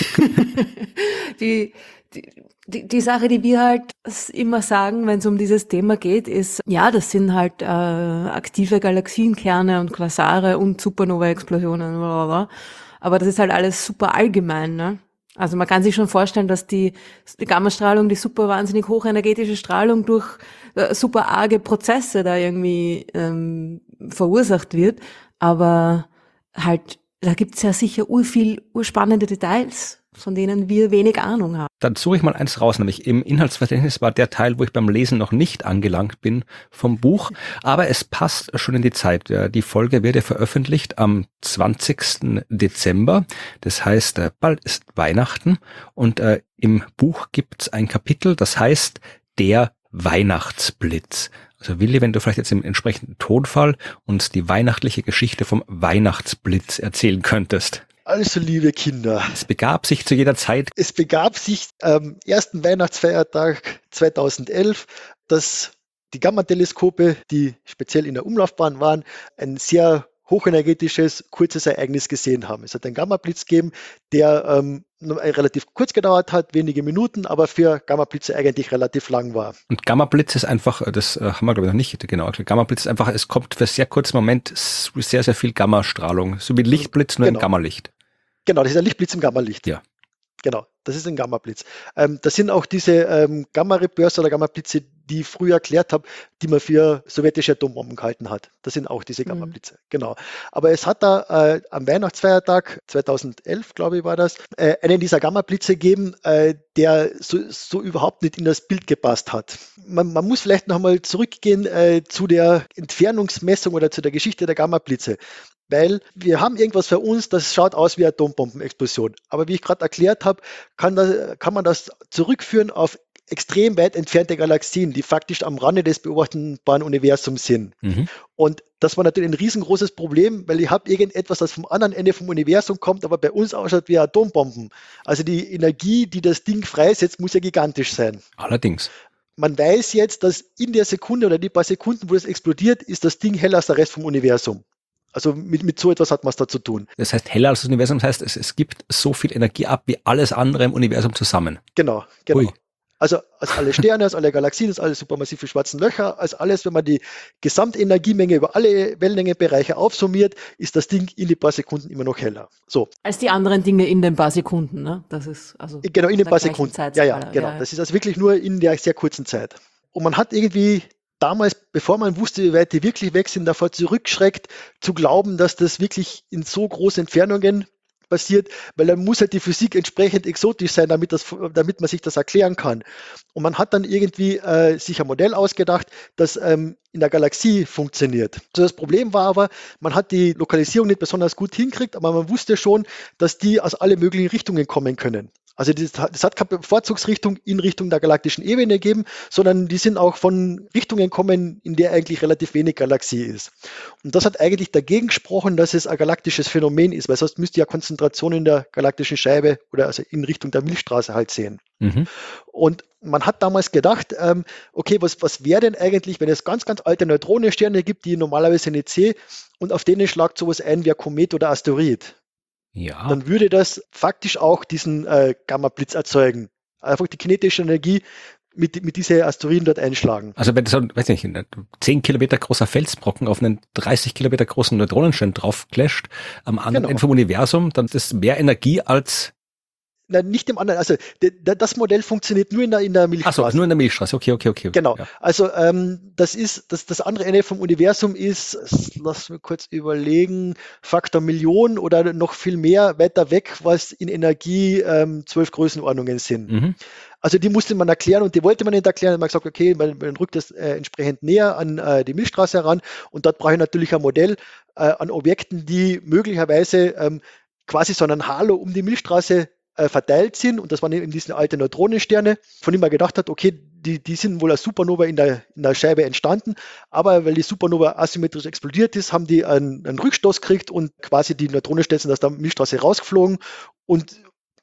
die, die, die, die Sache, die wir halt immer sagen, wenn es um dieses Thema geht, ist, ja, das sind halt äh, aktive Galaxienkerne und Quasare und Supernova-Explosionen, blablabla. Aber das ist halt alles super allgemein, ne? Also man kann sich schon vorstellen, dass die, die Gammastrahlung, die super wahnsinnig hochenergetische Strahlung durch äh, super arge Prozesse da irgendwie ähm, verursacht wird. Aber halt, da gibt's ja sicher urviel, urspannende Details, von denen wir wenig Ahnung haben. Dann suche ich mal eins raus, nämlich im Inhaltsverzeichnis war der Teil, wo ich beim Lesen noch nicht angelangt bin vom Buch, aber es passt schon in die Zeit. Die Folge wird ja veröffentlicht am zwanzigsten Dezember, das heißt, bald ist Weihnachten und äh, im Buch gibt's ein Kapitel, das heißt, der Weihnachtsblitz. Also Willi, wenn du vielleicht jetzt im entsprechenden Tonfall uns die weihnachtliche Geschichte vom Weihnachtsblitz erzählen könntest. Also, liebe Kinder. Es begab sich zu jeder Zeit. Es begab sich am ersten Weihnachtsfeiertag zweitausendelf, dass die Gamma-Teleskope, die speziell in der Umlaufbahn waren, ein sehr hochenergetisches, kurzes Ereignis gesehen haben. Es hat einen Gamma-Blitz gegeben, der ähm, relativ kurz gedauert hat, wenige Minuten, aber für Gamma-Blitze eigentlich relativ lang war. Und Gamma-Blitz ist einfach, das äh, haben wir glaube ich noch nicht genau erklärt, Gamma-Blitz ist einfach, es kommt für sehr kurzen Moment sehr, sehr viel Gammastrahlung, so wie Lichtblitz, nur genau. im Gammalicht. Genau, das ist ein Lichtblitz im Gammalicht. Ja. Genau, das ist ein Gamma-Blitz. Ähm, das sind auch diese ähm, Gamma-Repurse oder Gamma-Blitze, die ich früher erklärt habe, die man für sowjetische Atombomben gehalten hat. Das sind auch diese Gamma-Blitze, mhm. genau. Aber es hat da äh, am Weihnachtsfeiertag zweitausendelf, glaube ich, war das, äh, einen dieser Gamma-Blitze gegeben, äh, der so, so überhaupt nicht in das Bild gepasst hat. Man, man muss vielleicht noch mal zurückgehen äh, zu der Entfernungsmessung oder zu der Geschichte der Gamma-Blitze. Weil wir haben irgendwas für uns, das schaut aus wie Atombombenexplosion. Aber wie ich gerade erklärt habe, kann, das, kann man das zurückführen auf extrem weit entfernte Galaxien, die faktisch am Rande des beobachtbaren Universums sind. Mhm. Und das war natürlich ein riesengroßes Problem, weil ich habe irgendetwas, das vom anderen Ende vom Universum kommt, aber bei uns ausschaut wie Atombomben. Also die Energie, die das Ding freisetzt, muss ja gigantisch sein. Allerdings. Man weiß jetzt, dass in der Sekunde oder die paar Sekunden, wo es explodiert, ist das Ding heller als der Rest vom Universum. Also mit, mit so etwas hat man es da zu tun. Das heißt, heller als das Universum, das heißt, es, es gibt so viel Energie ab wie alles andere im Universum zusammen. Genau, genau. Ui. Also als alle Sterne, als alle Galaxien, als alle supermassive schwarzen Löcher, als alles, wenn man die Gesamtenergiemenge über alle Wellenlängenbereiche aufsummiert, ist das Ding in die paar Sekunden immer noch heller. So. Als die anderen Dinge in den paar Sekunden, ne? Das ist also genau, in den paar Sekunden. Ja, ja, genau. Ja. Das ist also wirklich nur in der sehr kurzen Zeit. Und man hat irgendwie damals, bevor man wusste, wie weit die wirklich weg sind, davor zurückschreckt, zu glauben, dass das wirklich in so großen Entfernungen passiert, weil dann muss halt die Physik entsprechend exotisch sein, damit, das, damit man sich das erklären kann. Und man hat dann irgendwie äh, sich ein Modell ausgedacht, das ähm, in der Galaxie funktioniert. Also das Problem war aber, man hat die Lokalisierung nicht besonders gut hinkriegt, aber man wusste schon, dass die aus allen möglichen Richtungen kommen können. Also das, das hat keine Bevorzugsrichtung in Richtung der galaktischen Ebene gegeben, sondern die sind auch von Richtungen kommen, in der eigentlich relativ wenig Galaxie ist. Und das hat eigentlich dagegen gesprochen, dass es ein galaktisches Phänomen ist, weil sonst müsste ja Konzentration in der galaktischen Scheibe oder also in Richtung der Milchstraße halt sehen. Mhm. Und man hat damals gedacht, ähm, okay, was, was wäre denn eigentlich, wenn es ganz, ganz alte Neutronensterne gibt, die ich normalerweise nicht sehe, und auf denen schlagt sowas ein wie ein Komet oder Asteroid? Ja. Dann würde das faktisch auch diesen äh, Gamma-Blitz erzeugen. Einfach die kinetische Energie mit, mit diesen Asteroiden dort einschlagen. Also wenn so ein, weiß nicht, ein zehn Kilometer großer Felsbrocken auf einen dreißig Kilometer großen Neutronenstern draufclasht, am anderen Genau. Ende vom Universum, dann ist das mehr Energie als... Na, nicht im anderen, also de, de, das Modell funktioniert nur in der, in der Milchstraße. Achso, nur in der Milchstraße, okay, okay, okay. Genau, ja. also ähm, das ist, das, das andere Ende vom Universum ist, lass mich kurz überlegen, Faktor Millionen oder noch viel mehr weiter weg, was in Energie ähm, zwölf Größenordnungen sind. Mhm. Also die musste man erklären und die wollte man nicht erklären. Man hat gesagt, okay, man, man rückt das äh, entsprechend näher an äh, die Milchstraße heran und dort brauche ich natürlich ein Modell äh, an Objekten, die möglicherweise ähm, quasi so einen Halo um die Milchstraße verteilt sind, und das waren eben diese alten Neutronensterne, von denen man gedacht hat, okay, die, die sind wohl als Supernova in der, in der Scheibe entstanden, aber weil die Supernova asymmetrisch explodiert ist, haben die einen, einen Rückstoß gekriegt und quasi die Neutronensterne sind aus der Milchstraße rausgeflogen und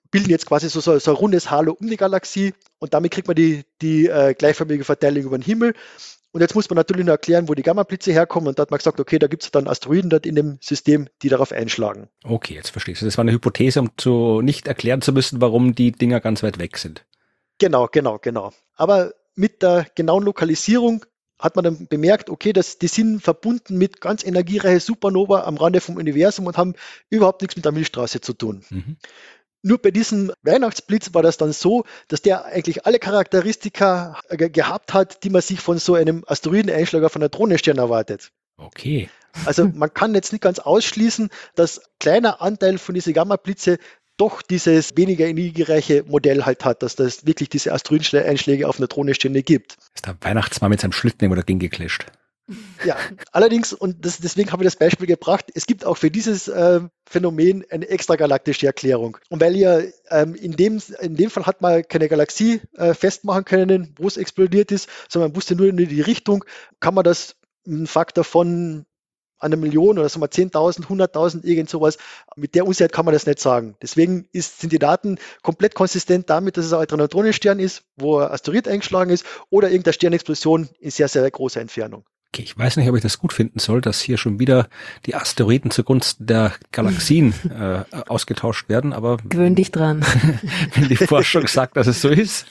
bilden jetzt quasi so, so, so ein rundes Halo um die Galaxie und damit kriegt man die, die äh, gleichförmige Verteilung über den Himmel. Und jetzt muss man natürlich noch erklären, wo die Gammablitze herkommen. Und da hat man gesagt, okay, da gibt es dann Asteroiden dort in dem System, die darauf einschlagen. Okay, jetzt verstehst du. Das war eine Hypothese, um zu nicht erklären zu müssen, warum die Dinger ganz weit weg sind. Genau, genau, genau. Aber mit der genauen Lokalisierung hat man dann bemerkt, okay, das, die sind verbunden mit ganz energiereichen Supernova am Rande vom Universum und haben überhaupt nichts mit der Milchstraße zu tun. Mhm. Nur bei diesem Weihnachtsblitz war das dann so, dass der eigentlich alle Charakteristika ge- gehabt hat, die man sich von so einem Asteroideneinschlag von einem Neutronenstern erwartet. Okay. Also man kann jetzt nicht ganz ausschließen, dass kleiner Anteil von diesen Gammablitze doch dieses weniger energiereiche Modell halt hat, dass das wirklich diese Asteroideneinschläge auf Neutronensterne gibt. Ist der Weihnachtsmann mit seinem Schlitten immer dagegen geclasht. Ja, allerdings, und das, deswegen habe ich das Beispiel gebracht, es gibt auch für dieses äh, Phänomen eine extragalaktische Erklärung. Und weil ja ähm, in, dem, in dem Fall hat man keine Galaxie äh, festmachen können, wo es explodiert ist, sondern man wusste nur in die Richtung, kann man das einen Faktor von einer Million oder sagen wir zehntausend, hunderttausend, irgend sowas, mit der Unsicherheit kann man das nicht sagen. Deswegen ist, sind die Daten komplett konsistent damit, dass es ein alter Neutronenstern ist, wo ein Asteroid eingeschlagen ist oder irgendeine Sternexplosion in sehr, sehr großer Entfernung. Okay, ich weiß nicht, ob ich das gut finden soll, dass hier schon wieder die Asteroiden zugunsten der Galaxien äh, ausgetauscht werden, aber gewöhn dich dran. Wenn die Forschung sagt, dass es so ist.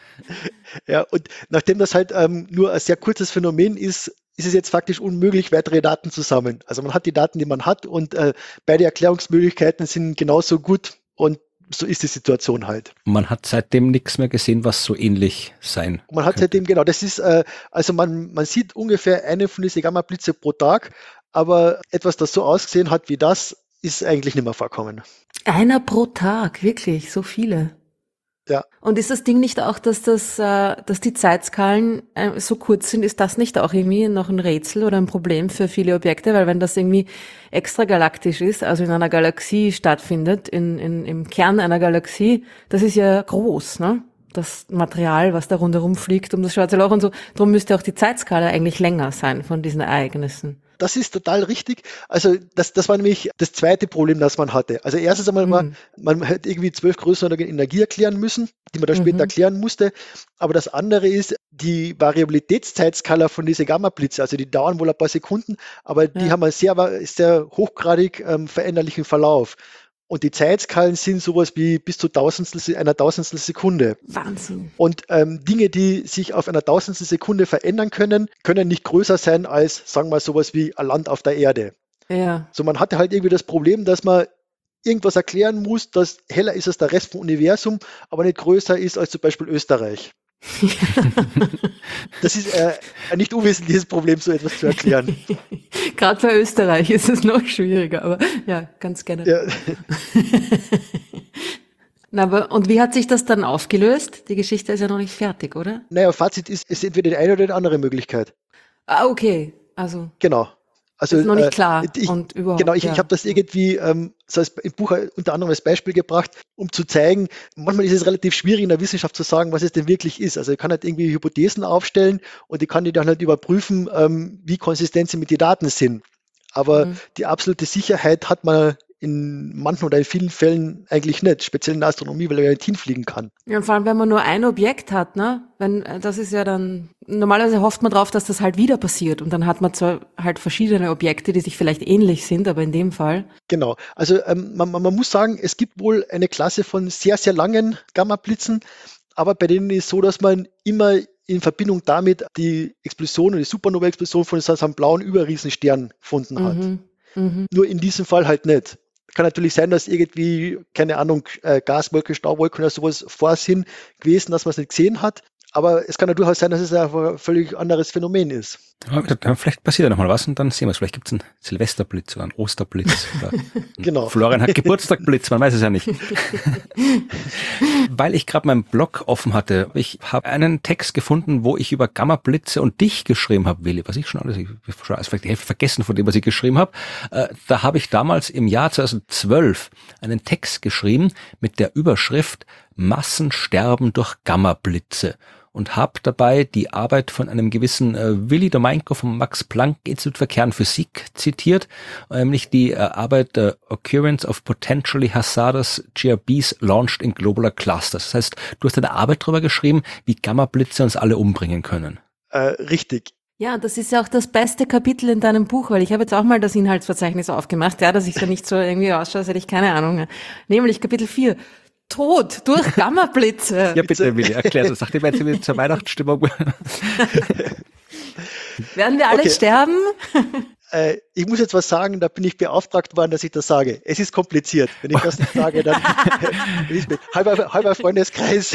Ja, und nachdem das halt ähm, nur ein sehr kurzes Phänomen ist, ist es jetzt faktisch unmöglich, weitere Daten zu sammeln. Also man hat die Daten, die man hat und äh, beide Erklärungsmöglichkeiten sind genauso gut und so ist die Situation halt. Man hat seitdem nichts mehr gesehen, was so ähnlich sein Man hat könnte. seitdem, genau, das ist, äh, also man, man sieht ungefähr eine von diesen Gamma-Blitze pro Tag, aber etwas, das so ausgesehen hat wie das, ist eigentlich nicht mehr vorkommen. Einer pro Tag, wirklich, so viele. Ja. Und ist das Ding nicht auch, dass das, äh, dass die Zeitskalen äh, so kurz sind, ist das nicht auch irgendwie noch ein Rätsel oder ein Problem für viele Objekte? Weil wenn das irgendwie extragalaktisch ist, also in einer Galaxie stattfindet, in, in, im Kern einer Galaxie, das ist ja groß, ne? Das Material, was da rundherum fliegt um das Schwarze Loch und so. Darum müsste auch die Zeitskala eigentlich länger sein von diesen Ereignissen. Das ist total richtig. Also das, das war nämlich das zweite Problem, das man hatte. Also erstens einmal, mhm. man, man hätte irgendwie zwölf Größenordnungen Energie erklären müssen, die man dann später mhm. erklären musste. Aber das andere ist, die Variabilitätszeitskala von diesen Gamma-Blitze, also die dauern wohl ein paar Sekunden, aber die ja. haben einen sehr, sehr hochgradig ähm, veränderlichen Verlauf. Und die Zeitskalen sind sowas wie bis zu Tausendstel, einer Tausendstel Sekunde. Wahnsinn. Und ähm, Dinge, die sich auf einer Tausendstel Sekunde verändern können, können nicht größer sein als, sagen wir mal, sowas wie ein Land auf der Erde. Ja. So, man hatte halt irgendwie das Problem, dass man irgendwas erklären muss, das heller ist als der Rest vom Universum, aber nicht größer ist als zum Beispiel Österreich. Das ist äh, ein nicht unwesentliches Problem, so etwas zu erklären. Gerade bei Österreich ist es noch schwieriger, aber ja, ganz gerne. Ja. Na, aber, und wie hat sich das dann aufgelöst? Die Geschichte ist ja noch nicht fertig, oder? Naja, Fazit ist, es ist entweder die eine oder die andere Möglichkeit. Ah, okay. Also. Genau. Also, ist noch nicht klar. Äh, ich, und überhaupt, genau, ich, ja. ich habe das irgendwie ähm, so als, im Buch unter anderem als Beispiel gebracht, um zu zeigen, manchmal ist es relativ schwierig in der Wissenschaft zu sagen, was es denn wirklich ist. Also ich kann halt irgendwie Hypothesen aufstellen und ich kann die dann halt überprüfen, ähm, wie konsistent sie mit den Daten sind. Aber mhm. die absolute Sicherheit hat man in manchen oder in vielen Fällen eigentlich nicht, speziell in der Astronomie, weil er ja nicht hinfliegen kann. Ja, und vor allem, wenn man nur ein Objekt hat, ne? Wenn, das ist ja dann, normalerweise hofft man drauf, dass das halt wieder passiert und dann hat man zwar halt verschiedene Objekte, die sich vielleicht ähnlich sind, aber in dem Fall. Genau, also ähm, man, man muss sagen, es gibt wohl eine Klasse von sehr, sehr langen Gamma-Blitzen, aber bei denen ist es so, dass man immer in Verbindung damit die Explosion oder die Supernova-Explosion von so einem blauen Überriesenstern gefunden hat. Mhm. Mhm. Nur in diesem Fall halt nicht. Kann natürlich sein, dass irgendwie, keine Ahnung, äh, Gaswolke, Staubwolke oder sowas vor sind gewesen, dass man es nicht gesehen hat. Aber es kann ja durchaus sein, dass es ein völlig anderes Phänomen ist. Ja, vielleicht passiert ja noch mal was und dann sehen wir es. Vielleicht gibt es einen Silvesterblitz oder einen Osterblitz. Oder genau. Florian hat Geburtstagblitz, man weiß es ja nicht. Weil ich gerade meinen Blog offen hatte, ich habe einen Text gefunden, wo ich über Gamma-Blitze und dich geschrieben habe, Willi, was ich schon alles, ich habe schon alles vielleicht die Hälfte vergessen von dem, was ich geschrieben habe. Äh, da habe ich damals im Jahr zweitausendzwölf einen Text geschrieben mit der Überschrift Massensterben durch Gamma-Blitze. und habe dabei die Arbeit von einem gewissen äh, Willi Domeinko vom Max-Planck-Institut für Kernphysik zitiert, nämlich die äh, Arbeit äh, Occurrence of Potentially Hazardous G R Bs Launched in Globular Clusters. Das heißt, du hast eine Arbeit darüber geschrieben, wie Gamma-Blitze uns alle umbringen können. Äh, richtig. Ja, das ist ja auch das beste Kapitel in deinem Buch, weil ich habe jetzt auch mal das Inhaltsverzeichnis aufgemacht, ja, dass ich da nicht so irgendwie ausschaue, als hätte ich keine Ahnung. Nämlich Kapitel vier. Tod durch Gammablitze. Ja, bitte, Willi, erklär das. Nachdem wir jetzt wieder zur Weihnachtsstimmung. Werden wir alle Okay. sterben? Äh, ich muss jetzt was sagen, da bin ich beauftragt worden, dass ich das sage. Es ist kompliziert. Wenn ich das nicht sage, dann Elisabeth, halber, halber Freundeskreis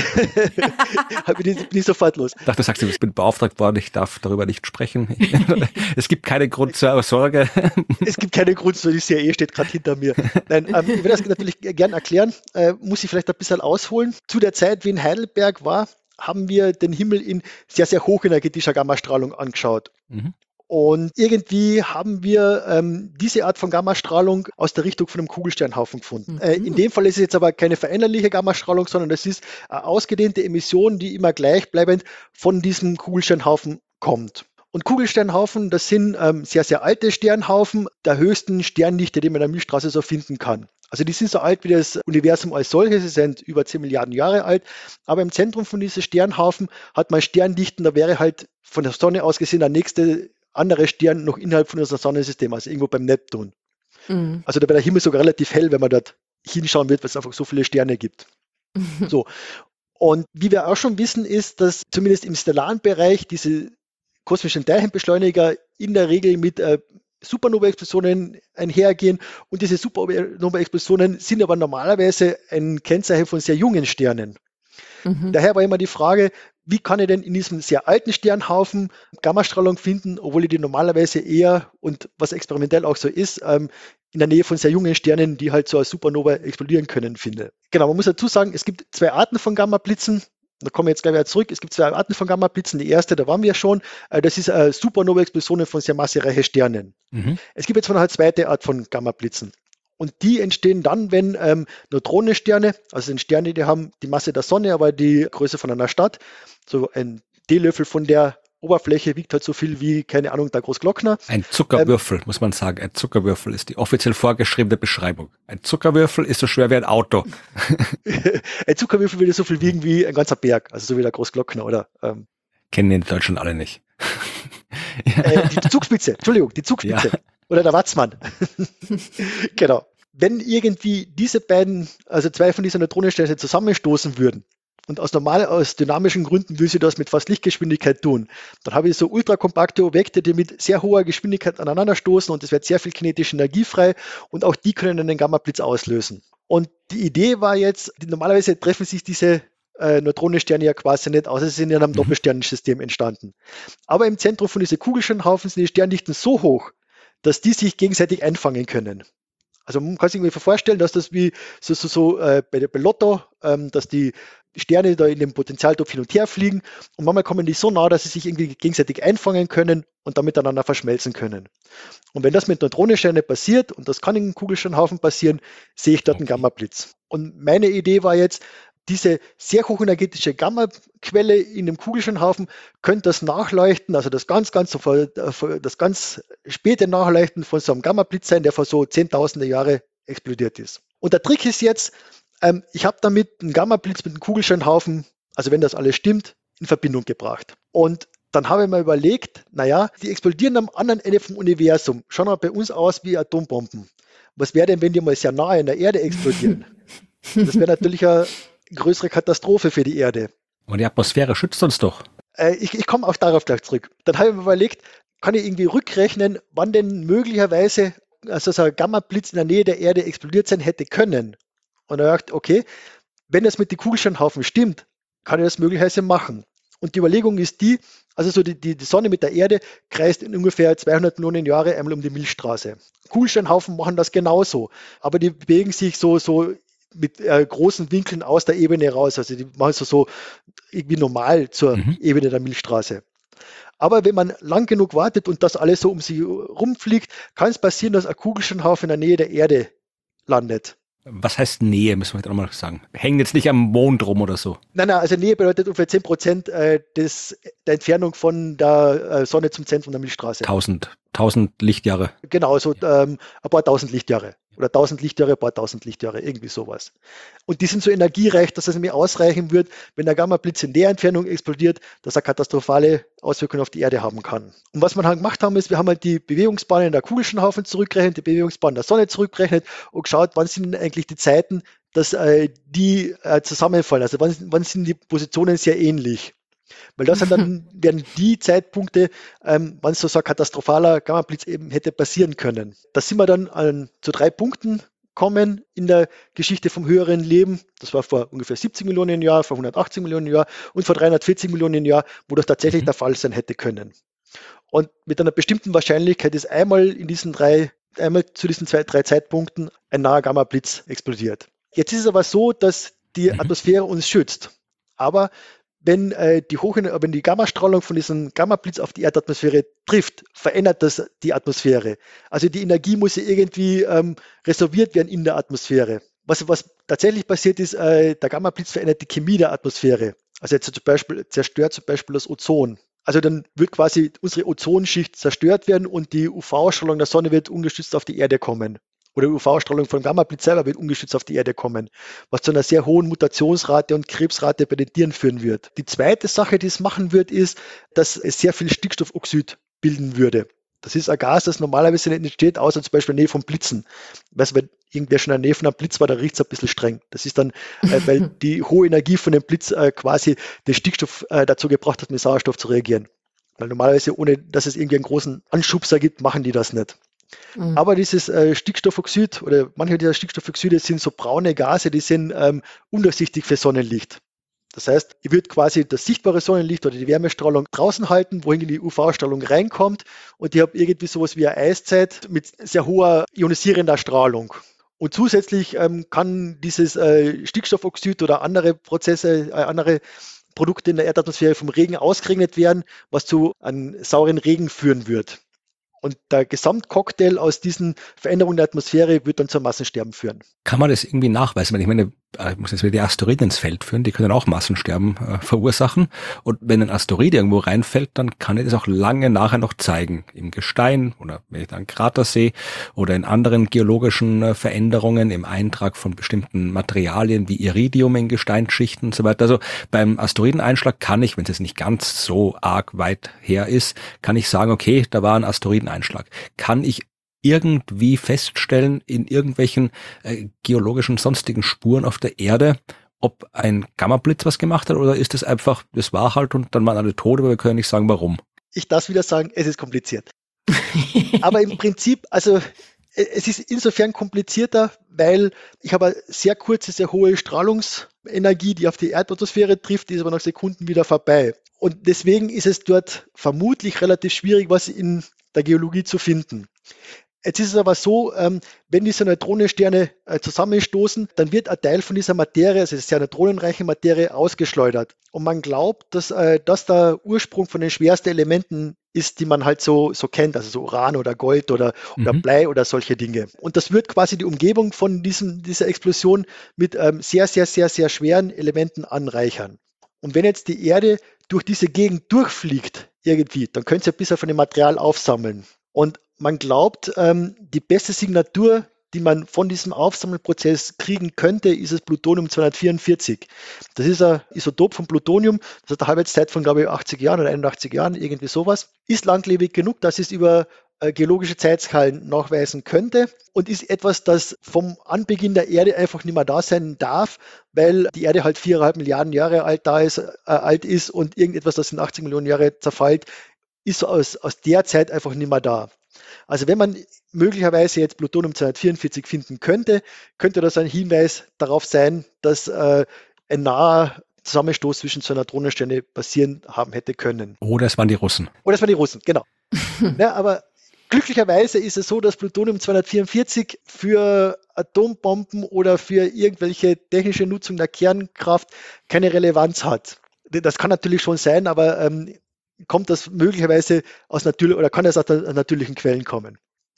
bin, ich, bin ich sofort los. Ich dachte, du sagst, ich bin beauftragt worden, ich darf darüber nicht sprechen. Es gibt keinen Grund zur Sorge. Es gibt keinen Grund, so die C I A steht gerade hinter mir. Nein, ähm, ich würde das natürlich gern erklären, äh, muss ich vielleicht ein bisschen ausholen. Zu der Zeit, wie in Heidelberg war, haben wir den Himmel in sehr, sehr hochenergetischer Gammastrahlung angeschaut. Mhm. Und irgendwie haben wir ähm, diese Art von Gammastrahlung aus der Richtung von einem Kugelsternhaufen gefunden. Mhm. Äh, in dem Fall ist es jetzt aber keine veränderliche Gammastrahlung, sondern es ist eine ausgedehnte Emission, die immer gleichbleibend von diesem Kugelsternhaufen kommt. Und Kugelsternhaufen, das sind ähm, sehr, sehr alte Sternhaufen der höchsten Sterndichte, die man in der Milchstraße so finden kann. Also die sind so alt wie das Universum als solches, sie sind über zehn Milliarden Jahre alt, aber im Zentrum von diesem Sternhaufen hat man Sterndichten, da wäre halt von der Sonne aus gesehen der nächste andere Stern noch innerhalb von unserem Sonnensystem, also irgendwo beim Neptun. Mhm. Also da wäre der Himmel sogar relativ hell, wenn man dort hinschauen wird, weil es einfach so viele Sterne gibt. So. Und wie wir auch schon wissen, ist, dass zumindest im stellaren Bereich diese kosmischen Teilchenbeschleuniger in der Regel mit äh, Supernova-Explosionen einhergehen. Und diese Supernova-Explosionen sind aber normalerweise ein Kennzeichen von sehr jungen Sternen. Mhm. Daher war immer die Frage, wie kann ich denn in diesem sehr alten Sternhaufen Gammastrahlung finden, obwohl ich die normalerweise eher, und was experimentell auch so ist, ähm, in der Nähe von sehr jungen Sternen, die halt so als Supernova explodieren können, finde. Genau, man muss dazu sagen, es gibt zwei Arten von Gammablitzen. Da kommen wir jetzt gleich wieder zurück. Es gibt zwei Arten von Gammablitzen. Die erste, da waren wir schon, äh, das ist äh, Supernova-Explosionen von sehr massereichen Sternen. Mhm. Es gibt jetzt noch eine zweite Art von Gammablitzen. Und die entstehen dann, wenn ähm, Neutronensterne, also sind Sterne, die haben die Masse der Sonne, aber die Größe von einer Stadt, so ein Teelöffel von der Oberfläche wiegt halt so viel wie, keine Ahnung, der Großglockner. Ein Zuckerwürfel, ähm, muss man sagen. Ein Zuckerwürfel ist die offiziell vorgeschriebene Beschreibung. Ein Zuckerwürfel ist so schwer wie ein Auto. Ein Zuckerwürfel würde so viel wiegen wie ein ganzer Berg, also so wie der Großglockner, oder? Ähm, Kennen die in Deutschland alle nicht. äh, die Zugspitze, Entschuldigung, die Zugspitze. Ja. Oder der Watzmann. Genau. Wenn irgendwie diese beiden, also zwei von diesen Neutronensternen zusammenstoßen würden und aus normal, aus dynamischen Gründen würde sie das mit fast Lichtgeschwindigkeit tun, dann habe ich so ultrakompakte Objekte, die mit sehr hoher Geschwindigkeit aneinander stoßen und es wird sehr viel kinetische Energie frei und auch die können einen Gammablitz auslösen. Und die Idee war jetzt, die, normalerweise treffen sich diese äh, Neutronensterne ja quasi nicht aus, sie sind in einem Mhm. Doppelsternensystem entstanden. Aber im Zentrum von diesen Kugelsternhaufen sind die Sterndichten so hoch, dass die sich gegenseitig einfangen können. Also man kann sich irgendwie vorstellen, dass das wie so, so, so äh, bei der bei Lotto, ähm, dass die Sterne da in dem Potenzialtopf hin und her fliegen und manchmal kommen die so nah, dass sie sich irgendwie gegenseitig einfangen können und dann miteinander verschmelzen können. Und wenn das mit Neutronensternen passiert, und das kann in einem Kugelsternhaufen passieren, sehe ich dort einen Okay. Gammablitz. Und meine Idee war jetzt, diese sehr hochenergetische Gammaquelle in dem Kugelsternhaufen könnte das Nachleuchten, also das ganz, ganz, das ganz späte Nachleuchten von so einem Gammablitz sein, der vor so zehntausende Jahre explodiert ist. Und der Trick ist jetzt, ähm, ich habe damit einen Gammablitz mit einem Kugelsternhaufen, also wenn das alles stimmt, in Verbindung gebracht. Und dann habe ich mir überlegt, naja, die explodieren am anderen Ende vom Universum, schauen aber bei uns aus wie Atombomben. Was wäre denn, wenn die mal sehr nahe an der Erde explodieren? Das wäre natürlich eine größere Katastrophe für die Erde. Und die Atmosphäre schützt uns doch. Äh, ich ich komme auch darauf gleich zurück. Dann habe ich mir überlegt, kann ich irgendwie rückrechnen, wann denn möglicherweise also so ein Gammablitz in der Nähe der Erde explodiert sein hätte können. Und dann dachte ich, okay, wenn das mit den Kugelsternhaufen stimmt, kann ich das möglicherweise machen. Und die Überlegung ist die, also so die, die, die Sonne mit der Erde kreist in ungefähr zweihundert Millionen Jahre einmal um die Milchstraße. Kugelsternhaufen machen das genauso, aber die bewegen sich so, so mit äh, großen Winkeln aus der Ebene raus. Also die machen so, so irgendwie normal zur Mhm. Ebene der Milchstraße. Aber wenn man lang genug wartet und das alles so um sie rumfliegt, kann es passieren, dass ein Kugelsternhaufen in der Nähe der Erde landet. Was heißt Nähe, müssen wir jetzt auch mal sagen. Hängen jetzt nicht am Mond rum oder so. Nein, nein, also Nähe bedeutet ungefähr zehn Prozent äh, des, der Entfernung von der äh, Sonne zum Zentrum der Milchstraße. Tausend, tausend Lichtjahre. Genau, so ähm, ein paar tausend Lichtjahre. Oder tausend Lichtjahre, ein paar tausend Lichtjahre, irgendwie sowas. Und die sind so energiereich, dass es mir ausreichen wird, wenn der Gamma-Blitz in der Entfernung explodiert, dass er katastrophale Auswirkungen auf die Erde haben kann. Und was wir halt gemacht haben, ist, wir haben halt die Bewegungsbahnen der Kugelschirmhaufen zurückgerechnet, die Bewegungsbahnen der Sonne zurückgerechnet und geschaut, wann sind denn eigentlich die Zeiten, dass äh, die äh, zusammenfallen. Also wann, wann sind die Positionen sehr ähnlich. Weil das sind dann werden die Zeitpunkte, ähm, wann so, so ein katastrophaler Gamma-Blitz eben hätte passieren können. Da sind wir dann an, zu drei Punkten kommen in der Geschichte vom höheren Leben. Das war vor ungefähr siebzig Millionen Jahren, vor hundertachtzig Millionen Jahren und vor dreihundertvierzig Millionen Jahren, wo das tatsächlich mhm. der Fall sein hätte können. Und mit einer bestimmten Wahrscheinlichkeit ist einmal in diesen drei, einmal zu diesen zwei, drei Zeitpunkten ein naher Gamma-Blitz explodiert. Jetzt ist es aber so, dass die mhm. Atmosphäre uns schützt. Aber wenn äh, die Hoch- wenn die Gammastrahlung von diesem Gamma-Blitz auf die Erdatmosphäre trifft, verändert das die Atmosphäre. Also die Energie muss ja irgendwie ähm, reserviert werden in der Atmosphäre. Was, was tatsächlich passiert ist, äh, der Gamma-Blitz verändert die Chemie der Atmosphäre. Also jetzt zum Beispiel zerstört zum Beispiel das Ozon. Also dann wird quasi unsere Ozonschicht zerstört werden und die U V-Strahlung der Sonne wird ungestützt auf die Erde kommen. Oder U V-Strahlung von Gamma-Blitz selber wird ungestützt auf die Erde kommen, was zu einer sehr hohen Mutationsrate und Krebsrate bei den Tieren führen wird. Die zweite Sache, die es machen wird, ist, dass es sehr viel Stickstoffoxid bilden würde. Das ist ein Gas, das normalerweise nicht entsteht, außer zum Beispiel in der Nähe von Blitzen. Weißt du, wenn irgendwer schon in der Nähe von einem Blitz war, dann riecht es ein bisschen streng. Das ist dann, äh, weil die hohe Energie von dem Blitz äh, quasi den Stickstoff äh, dazu gebracht hat, mit Sauerstoff zu reagieren. Weil normalerweise, ohne dass es irgendwie einen großen Anschubser gibt, machen die das nicht. Mhm. Aber dieses äh, Stickstoffoxid oder manche dieser Stickstoffoxide sind so braune Gase, die sind ähm, undurchsichtig für Sonnenlicht. Das heißt, ich würde quasi das sichtbare Sonnenlicht oder die Wärmestrahlung draußen halten, wohin die U V-Strahlung reinkommt und ich habe irgendwie sowas wie eine Eiszeit mit sehr hoher ionisierender Strahlung. Und zusätzlich ähm, kann dieses äh, Stickstoffoxid oder andere Prozesse, äh, andere Produkte in der Erdatmosphäre vom Regen ausgeregnet werden, was zu einem sauren Regen führen wird. Und der Gesamtcocktail aus diesen Veränderungen der Atmosphäre wird dann zum Massensterben führen. Kann man das irgendwie nachweisen? Ich meine, ich muss jetzt wieder die Asteroiden ins Feld führen, die können auch Massensterben äh, verursachen. Und wenn ein Asteroid irgendwo reinfällt, dann kann ich das auch lange nachher noch zeigen. Im Gestein oder wenn ich da einen Krater sehe oder in anderen geologischen äh, Veränderungen, im Eintrag von bestimmten Materialien wie Iridium in Gesteinsschichten und so weiter. Also beim Asteroideneinschlag kann ich, wenn es jetzt nicht ganz so arg weit her ist, kann ich sagen, okay, da war ein Asteroideneinschlag. Kann ich irgendwie feststellen in irgendwelchen äh, geologischen sonstigen Spuren auf der Erde, ob ein Gammablitz was gemacht hat oder ist es einfach, das war halt und dann waren alle tot, aber wir können nicht sagen, warum. Ich darf wieder sagen, es ist kompliziert. Aber im Prinzip, also es ist insofern komplizierter, weil ich habe eine sehr kurze, sehr hohe Strahlungsenergie, die auf die Erdatmosphäre trifft, die ist aber nach Sekunden wieder vorbei. Und deswegen ist es dort vermutlich relativ schwierig, was in der Geologie zu finden. Jetzt ist es aber so, ähm, wenn diese Neutronensterne äh, zusammenstoßen, dann wird ein Teil von dieser Materie, also sehr neutronenreiche Materie, ausgeschleudert. Und man glaubt, dass äh, das der Ursprung von den schwersten Elementen ist, die man halt so, so kennt, also so Uran oder Gold oder, mhm. oder Blei oder solche Dinge. Und das wird quasi die Umgebung von diesem, dieser Explosion mit ähm, sehr, sehr, sehr, sehr schweren Elementen anreichern. Und wenn jetzt die Erde durch diese Gegend durchfliegt, irgendwie, dann könnte sie ein bisschen von dem Material aufsammeln. Und man glaubt, ähm, die beste Signatur, die man von diesem Aufsammelprozess kriegen könnte, ist das Plutonium zweihundertvierundvierzig. Das ist ein Isotop von Plutonium, das hat eine Halbwertszeit von, glaube ich, achtzig Jahren oder einundachtzig Jahren, irgendwie sowas. Ist langlebig genug, dass es über äh, geologische Zeitskalen nachweisen könnte und ist etwas, das vom Anbeginn der Erde einfach nicht mehr da sein darf, weil die Erde halt viereinhalb Milliarden Jahre alt, da ist, äh, alt ist und irgendetwas, das in achtzig Millionen Jahre zerfällt, ist aus, aus der Zeit einfach nicht mehr da. Also wenn man möglicherweise jetzt Plutonium zweihundertvierundvierzig finden könnte, könnte das ein Hinweis darauf sein, dass äh, ein naher Zusammenstoß zwischen zwei Neutronensterne passieren haben hätte können. Oder es waren die Russen. Oder es waren die Russen, genau. Ja, aber glücklicherweise ist es so, dass Plutonium zweihundertvierundvierzig für Atombomben oder für irgendwelche technische Nutzung der Kernkraft keine Relevanz hat. Das kann natürlich schon sein, aber ähm, kommt das möglicherweise aus natürlichen oder kann das aus natürlichen Quellen kommen.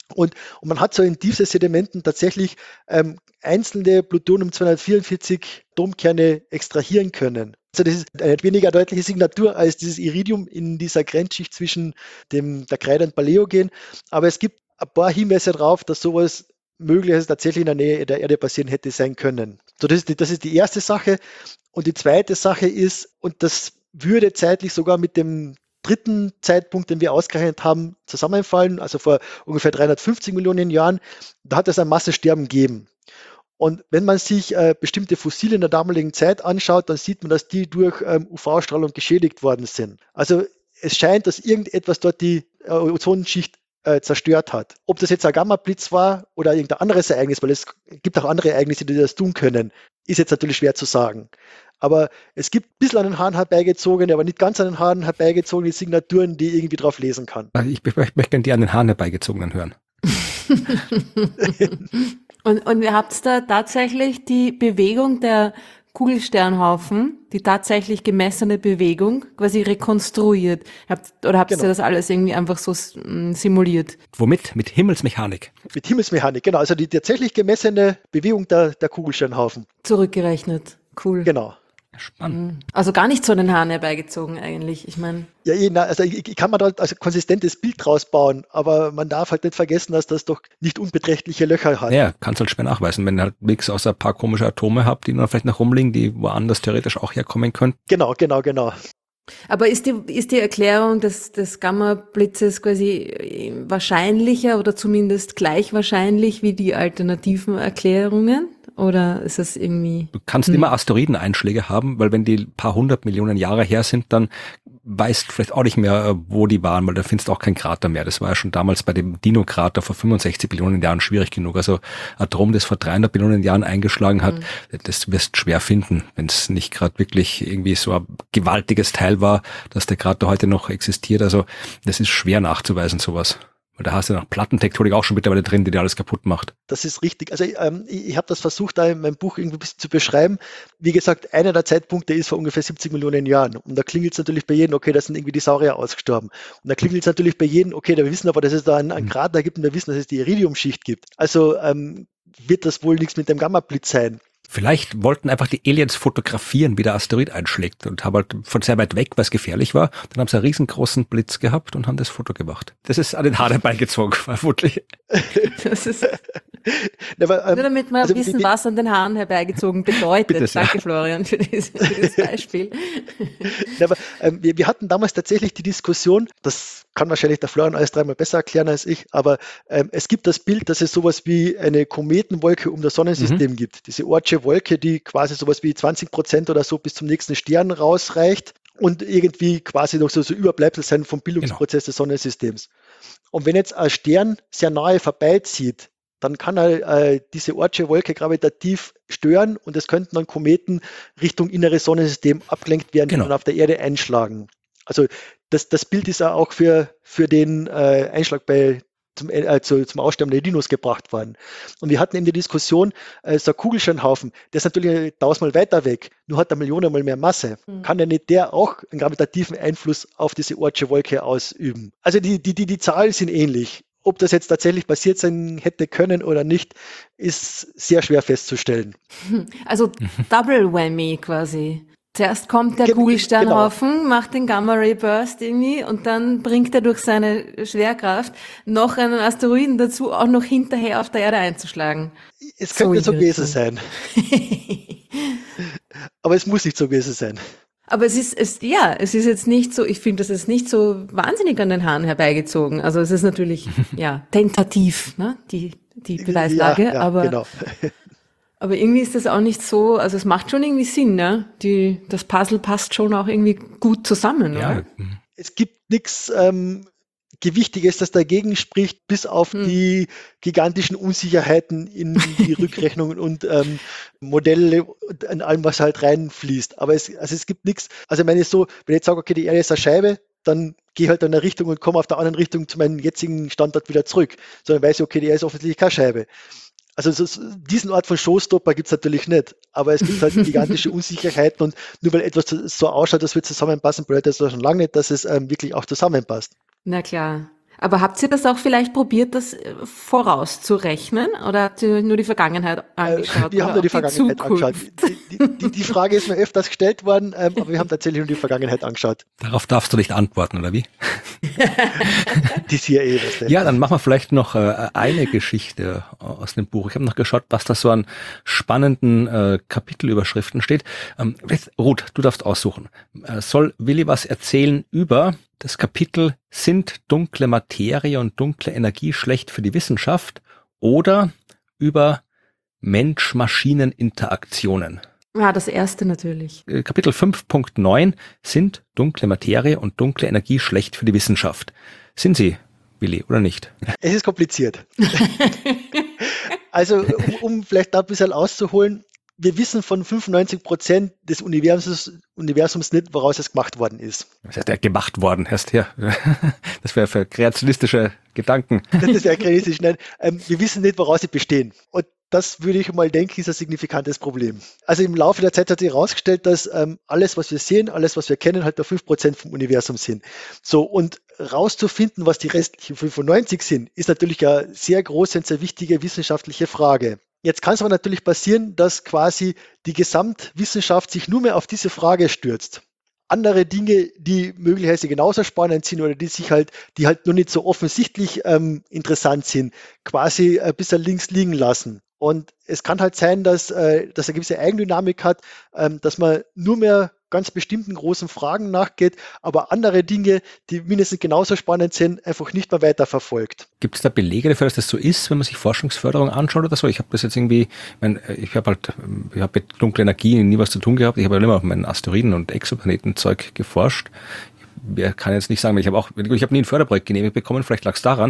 Und, und man hat so in diese Sedimenten tatsächlich ähm, einzelne Plutonium zweihundertvierundvierzig Atomkerne extrahieren können. Also das ist eine weniger deutliche Signatur als dieses Iridium in dieser Grenzschicht zwischen dem, der Kreide und Paläogen. Aber es gibt ein paar Hinweise darauf, dass sowas möglicherweise tatsächlich in der Nähe der Erde passieren hätte sein können. So, das ist die, das ist die erste Sache. Und die zweite Sache ist, und das würde zeitlich sogar mit dem dritten Zeitpunkt, den wir ausgerechnet haben, zusammenfallen, also vor ungefähr dreihundertfünfzig Millionen Jahren, da hat es ein Massensterben gegeben. Und wenn man sich äh, bestimmte Fossilien der damaligen Zeit anschaut, dann sieht man, dass die durch ähm, U V-Strahlung geschädigt worden sind. Also es scheint, dass irgendetwas dort die äh, Ozonschicht äh, zerstört hat. Ob das jetzt ein Gamma-Blitz war oder irgendein anderes Ereignis, weil es gibt auch andere Ereignisse, die das tun können, ist jetzt natürlich schwer zu sagen. Aber es gibt ein bisschen an den Haaren herbeigezogene, aber nicht ganz an den Haaren herbeigezogene Signaturen, die ich irgendwie drauf lesen kann. Ich, ich, ich möchte gerne die an den Haaren herbeigezogenen hören. und, und ihr habt da tatsächlich die Bewegung der Kugelsternhaufen, die tatsächlich gemessene Bewegung, quasi rekonstruiert. Habt, oder habt ihr Genau. das alles irgendwie einfach so mm, simuliert? Womit? Mit Himmelsmechanik. Mit Himmelsmechanik, genau. Also die tatsächlich gemessene Bewegung der, der Kugelsternhaufen. Zurückgerechnet. Cool. Genau. Spannend. Also gar nicht so an den Haaren herbeigezogen eigentlich. Ich meine, Ja, eh, na, also ich, ich kann man da also ein konsistentes Bild draus bauen, aber man darf halt nicht vergessen, dass das doch nicht unbeträchtliche Löcher hat. Ja, kannst halt schwer nachweisen, wenn ihr halt nichts außer ein paar komische Atome habt, die noch vielleicht noch rumliegen, die woanders theoretisch auch herkommen könnten. Genau, genau, genau. aber ist die, ist die Erklärung des, des Gamma-Blitzes quasi wahrscheinlicher oder zumindest gleich wahrscheinlich wie die alternativen Erklärungen? Oder ist das irgendwie... Du kannst hm. immer Asteroideneinschläge haben, weil wenn die paar hundert Millionen Jahre her sind, dann weißt du vielleicht auch nicht mehr, wo die waren, weil da findest du auch keinen Krater mehr. Das war ja schon damals bei dem Dino-Krater vor fünfundsechzig Billionen Jahren schwierig genug. Also Atom, das vor dreihundert Billionen Jahren eingeschlagen hat, mhm. das wirst du schwer finden, wenn es nicht gerade wirklich irgendwie so ein gewaltiges Teil war, dass der Krater heute noch existiert. Also das ist schwer nachzuweisen, sowas. Weil da hast du noch Plattentektonik auch schon mittlerweile drin, die dir alles kaputt macht. Das ist richtig. Also ähm, ich, ich habe das versucht, da in meinem Buch irgendwie ein bisschen zu beschreiben. Wie gesagt, einer der Zeitpunkte ist vor ungefähr siebzig Millionen Jahren. Und da klingelt es natürlich bei jedem, okay, da sind irgendwie die Saurier ausgestorben. Und da klingelt es natürlich bei jedem, okay, da wir wissen aber, dass es da einen, einen Krater gibt und wir wissen, dass es die Iridiumschicht gibt. Also ähm, wird das wohl nichts mit dem Gamma-Blitz sein. Vielleicht wollten einfach die Aliens fotografieren, wie der Asteroid einschlägt und haben halt von sehr weit weg, weil es gefährlich war. Dann haben sie einen riesengroßen Blitz gehabt und haben das Foto gemacht. Das ist an den Haaren beigezogen, vermutlich. Das ist aber, ähm, nur damit wir also, wissen, die, was an den Haaren herbeigezogen bedeutet. Bitte, Danke, ja. Florian, für dieses, für dieses Beispiel. Aber, ähm, wir, wir hatten damals tatsächlich die Diskussion, das kann wahrscheinlich der Florian alles dreimal besser erklären als ich, aber ähm, es gibt das Bild, dass es sowas wie eine Kometenwolke um das Sonnensystem mhm. gibt. Diese Oortsche Wolke, die quasi sowas wie zwanzig Prozent oder so bis zum nächsten Stern rausreicht und irgendwie quasi noch so, so Überbleibsel sein vom Bildungsprozess genau. des Sonnensystems. Und wenn jetzt ein Stern sehr nahe vorbeizieht, dann kann er äh, diese Oortsche Wolke gravitativ stören und es könnten dann Kometen Richtung inneres Sonnensystem abgelenkt werden genau. und auf der Erde einschlagen. Also das, das Bild ist ja auch für, für den äh, Einschlag bei zum, äh, zu, zum Aussterben der Dinos gebracht worden. Und wir hatten eben die Diskussion, äh, so ein Kugelsternhaufen, der ist natürlich tausendmal weiter weg, nur hat er Millionenmal mehr Masse. Mhm. Kann denn nicht der auch einen gravitativen Einfluss auf diese Oortsche Wolke ausüben? Also die, die, die, die Zahlen sind ähnlich. Ob das jetzt tatsächlich passiert sein hätte können oder nicht, ist sehr schwer festzustellen. Also Double Whammy quasi. Zuerst kommt der Ge- Kugelsternhaufen, genau. macht den Gamma-Ray-Burst irgendwie und dann bringt er durch seine Schwerkraft noch einen Asteroiden dazu, auch noch hinterher auf der Erde einzuschlagen. Es könnte so, so gewesen sein. Aber es muss nicht so gewesen sein. Aber es ist, es, ja, es ist jetzt nicht so, ich finde, das ist nicht so wahnsinnig an den Haaren herbeigezogen. Also es ist natürlich, ja, tentativ, ne, die, die Beweislage, ja, ja, aber, genau. aber irgendwie ist das auch nicht so, also es macht schon irgendwie Sinn, ne, die, das Puzzle passt schon auch irgendwie gut zusammen, ja. Oder? Es gibt nichts, ähm, Gewichtiges, das dagegen spricht, bis auf hm. die gigantischen Unsicherheiten in die Rückrechnungen und ähm, Modelle und in allem, was halt reinfließt. Aber es, also es gibt nichts, also ich meine so, wenn ich jetzt sage, okay, die Erde ist eine Scheibe, dann gehe ich halt in eine Richtung und komme auf der anderen Richtung zu meinem jetzigen Standort wieder zurück. Sondern weiß ich, okay, die Erde ist offensichtlich keine Scheibe. Also so, diesen Art von Showstopper gibt es natürlich nicht, aber es gibt halt gigantische Unsicherheiten und nur weil etwas so ausschaut, dass wir zusammenpassen, bedeutet das schon lange nicht, dass es ähm, wirklich auch zusammenpasst. Na klar. Aber habt ihr das auch vielleicht probiert, das äh, vorauszurechnen? Oder habt ihr nur die Vergangenheit angeschaut? Äh, wir haben nur die, die Vergangenheit Zukunft? angeschaut. Die, die, die, die Frage ist mir öfters gestellt worden, ähm, aber wir haben tatsächlich nur die Vergangenheit angeschaut. Darauf darfst du nicht antworten, oder wie? Die C I A, was denn? Ja, dann machen wir vielleicht noch äh, eine Geschichte aus dem Buch. Ich habe noch geschaut, was da so an spannenden äh, Kapitelüberschriften steht. Ähm, Ruth, du darfst aussuchen. Äh, soll Willi was erzählen über das Kapitel Sind dunkle Materie und dunkle Energie schlecht für die Wissenschaft oder über Mensch-Maschinen-Interaktionen? Ja, das erste natürlich. Äh, Kapitel fünf Punkt neun Sind dunkle Materie und dunkle Energie schlecht für die Wissenschaft? Sind sie, Willi, oder nicht? Es ist kompliziert. Also, um, um vielleicht da ein bisschen auszuholen, wir wissen von fünfundneunzig Prozent des Universums, Universums nicht, woraus es gemacht worden ist. Das heißt, er gemacht worden, erst hier. Das wäre für kreationistische Gedanken. Das wäre kreativistisch, nein. Ähm, wir wissen nicht, woraus sie bestehen. Und das würde ich mal denken, ist ein signifikantes Problem. Also im Laufe der Zeit hat sich herausgestellt, dass ähm, alles, was wir sehen, alles, was wir kennen, halt nur fünf Prozent vom Universum sind. So, und rauszufinden, was die restlichen fünfundneunzig sind, ist natürlich eine sehr große und sehr wichtige wissenschaftliche Frage. Jetzt kann es aber natürlich passieren, dass quasi die Gesamtwissenschaft sich nur mehr auf diese Frage stürzt. Andere Dinge, die möglicherweise genauso spannend sind oder die sich halt, die halt nur nicht so offensichtlich ähm, interessant sind, quasi ein bisschen links liegen lassen. Und es kann halt sein, dass, äh, dass er eine gewisse Eigendynamik hat, ähm, dass man nur mehr ganz bestimmten großen Fragen nachgeht, aber andere Dinge, die mindestens genauso spannend sind, einfach nicht mehr weiterverfolgt. Gibt es da Belege dafür, dass das so ist, wenn man sich Forschungsförderung anschaut oder so? Ich habe das jetzt irgendwie, ich meine, ich habe halt, ich habe mit dunkler Energie nie was zu tun gehabt. Ich habe ja immer auf meinen Asteroiden- und Exoplanetenzeug geforscht. Ich kann jetzt nicht sagen, ich habe auch, ich habe nie ein Förderprojekt genehmigt bekommen, vielleicht lag es daran.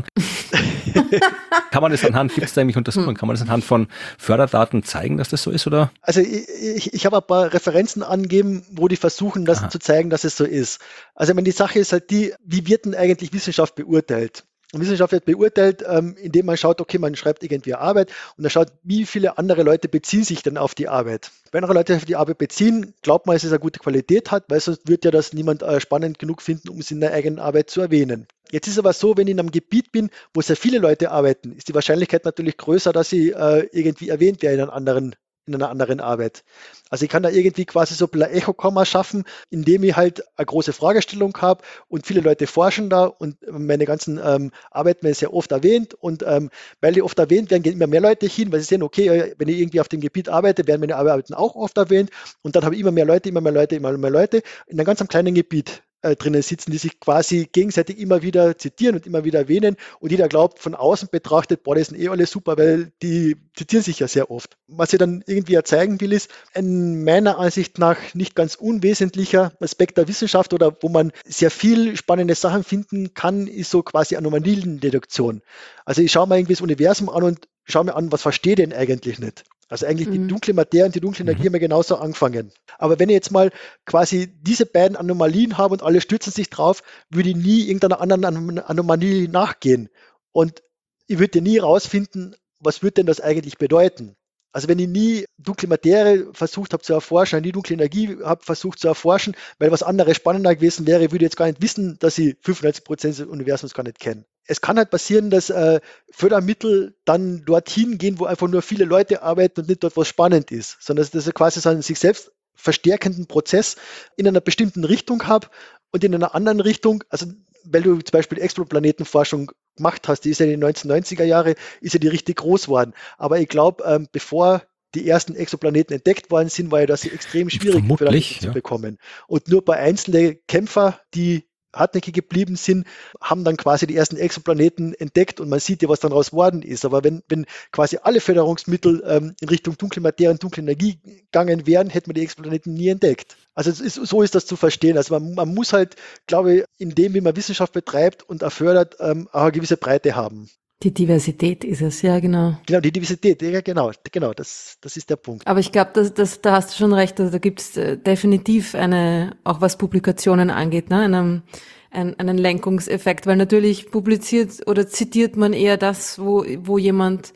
Kann man das anhand, gibt es da nämlich Untersuchungen, kann man das anhand von Förderdaten zeigen, dass das so ist, oder? Also ich, ich, ich habe ein paar Referenzen angegeben, wo die versuchen, das Aha. zu zeigen, dass es so ist. Also ich meine, die Sache ist halt die, wie wird denn eigentlich Wissenschaft beurteilt? Und Wissenschaft wird beurteilt, ähm, indem man schaut, okay, man schreibt irgendwie eine Arbeit und dann schaut, wie viele andere Leute beziehen sich denn auf die Arbeit. Wenn andere Leute auf die Arbeit beziehen, glaubt man, dass es eine gute Qualität hat, weil sonst wird ja das niemand äh, spannend genug finden, um es in der eigenen Arbeit zu erwähnen. Jetzt ist aber so, wenn ich in einem Gebiet bin, wo sehr viele Leute arbeiten, ist die Wahrscheinlichkeit natürlich größer, dass ich äh, irgendwie erwähnt werde in einem anderen in einer anderen Arbeit. Also ich kann da irgendwie quasi so ein Echokammer schaffen, indem ich halt eine große Fragestellung habe und viele Leute forschen da und meine ganzen ähm, Arbeiten werden sehr oft erwähnt und ähm, weil die oft erwähnt werden, gehen immer mehr Leute hin, weil sie sehen, okay, wenn ich irgendwie auf dem Gebiet arbeite, werden meine Arbeiten auch oft erwähnt und dann habe ich immer mehr Leute, immer mehr Leute, immer mehr Leute in einem ganz kleinen Gebiet äh, drinnen sitzen, die sich quasi gegenseitig immer wieder zitieren und immer wieder erwähnen und jeder glaubt, von außen betrachtet, boah, das sind eh alle super, weil die zitieren sich ja sehr oft. Was ich dann irgendwie ja zeigen will, ist ein meiner Ansicht nach nicht ganz unwesentlicher Aspekt der Wissenschaft oder wo man sehr viel spannende Sachen finden kann, ist so quasi Anomaliendeduktion. Also ich schaue mir irgendwie das Universum an und schaue mir an, was verstehe ich denn eigentlich nicht? Also eigentlich mhm. die dunkle Materie und die dunkle Energie haben wir genauso angefangen. Aber wenn ich jetzt mal quasi diese beiden Anomalien habe und alle stürzen sich drauf, würde ich nie irgendeiner anderen Anomalie nachgehen. Und ich würde nie rausfinden, was würde denn das eigentlich bedeuten? Also wenn ich nie dunkle Materie versucht habe zu erforschen, nie dunkle Energie habe versucht zu erforschen, weil was anderes spannender gewesen wäre, würde ich jetzt gar nicht wissen, dass ich fünfundneunzig Prozent des Universums gar nicht kenne. Es kann halt passieren, dass äh, Fördermittel dann dorthin gehen, wo einfach nur viele Leute arbeiten und nicht dort, was spannend ist, sondern dass ich quasi so einen sich selbst verstärkenden Prozess in einer bestimmten Richtung habe und in einer anderen Richtung, also weil du zum Beispiel Exoplanetenforschung gemacht hast, die ist ja in den neunzehnhundertneunziger Jahre, ist ja die richtig groß worden. Aber ich glaube, ähm, bevor die ersten Exoplaneten entdeckt worden sind, war ja das extrem schwierig für ja. zu bekommen. Und nur bei einzelnen Kämpfern, die hartnäckig geblieben sind, haben dann quasi die ersten Exoplaneten entdeckt und man sieht ja, was dann raus worden ist. Aber wenn, wenn quasi alle Förderungsmittel ähm, in Richtung dunkle Materie und dunkle Energie gegangen wären, hätten wir die Exoplaneten nie entdeckt. Also es ist, so ist das zu verstehen. Also man, man muss halt, glaube ich, in dem, wie man Wissenschaft betreibt und erfördert, ähm, auch eine gewisse Breite haben. Die Diversität ist es, ja, genau. Genau, die Diversität, ja, genau, genau, das, das ist der Punkt. Aber ich glaube, das, das, da hast du schon recht, also da gibt es äh, definitiv eine, auch was Publikationen angeht, ne, einen, einen, einen Lenkungseffekt, weil natürlich publiziert oder zitiert man eher das, wo, wo jemand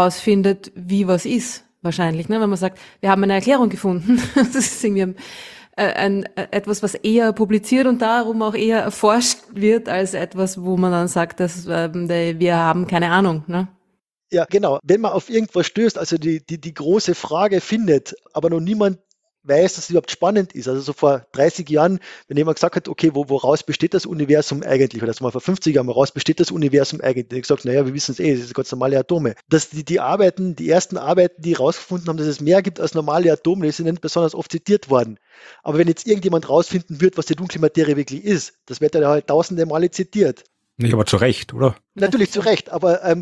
rausfindet, wie was ist, wahrscheinlich, ne, wenn man sagt, wir haben eine Erklärung gefunden, das ist irgendwie äh, ein, äh, etwas, was eher publiziert und darum auch eher erforscht wird, als etwas, wo man dann sagt, dass ähm, de, wir haben keine Ahnung, ne? Ja, genau. Wenn man auf irgendwas stößt, also die, die, die große Frage findet, aber noch niemand weiß, dass es überhaupt spannend ist. Also so vor dreißig Jahren, wenn jemand gesagt hat, okay, wo, woraus besteht das Universum eigentlich? Oder so mal vor fünfzig Jahren, woraus besteht das Universum eigentlich? Und ich gesagt, naja, wir wissen es eh, das sind ganz normale Atome. Dass die, die Arbeiten, die ersten Arbeiten, die herausgefunden haben, dass es mehr gibt als normale Atome, die sind nicht besonders oft zitiert worden. Aber wenn jetzt irgendjemand rausfinden wird, was die dunkle Materie wirklich ist, das wird ja halt tausende Male zitiert. Nicht, aber zu Recht, oder? Natürlich zu Recht, aber ähm,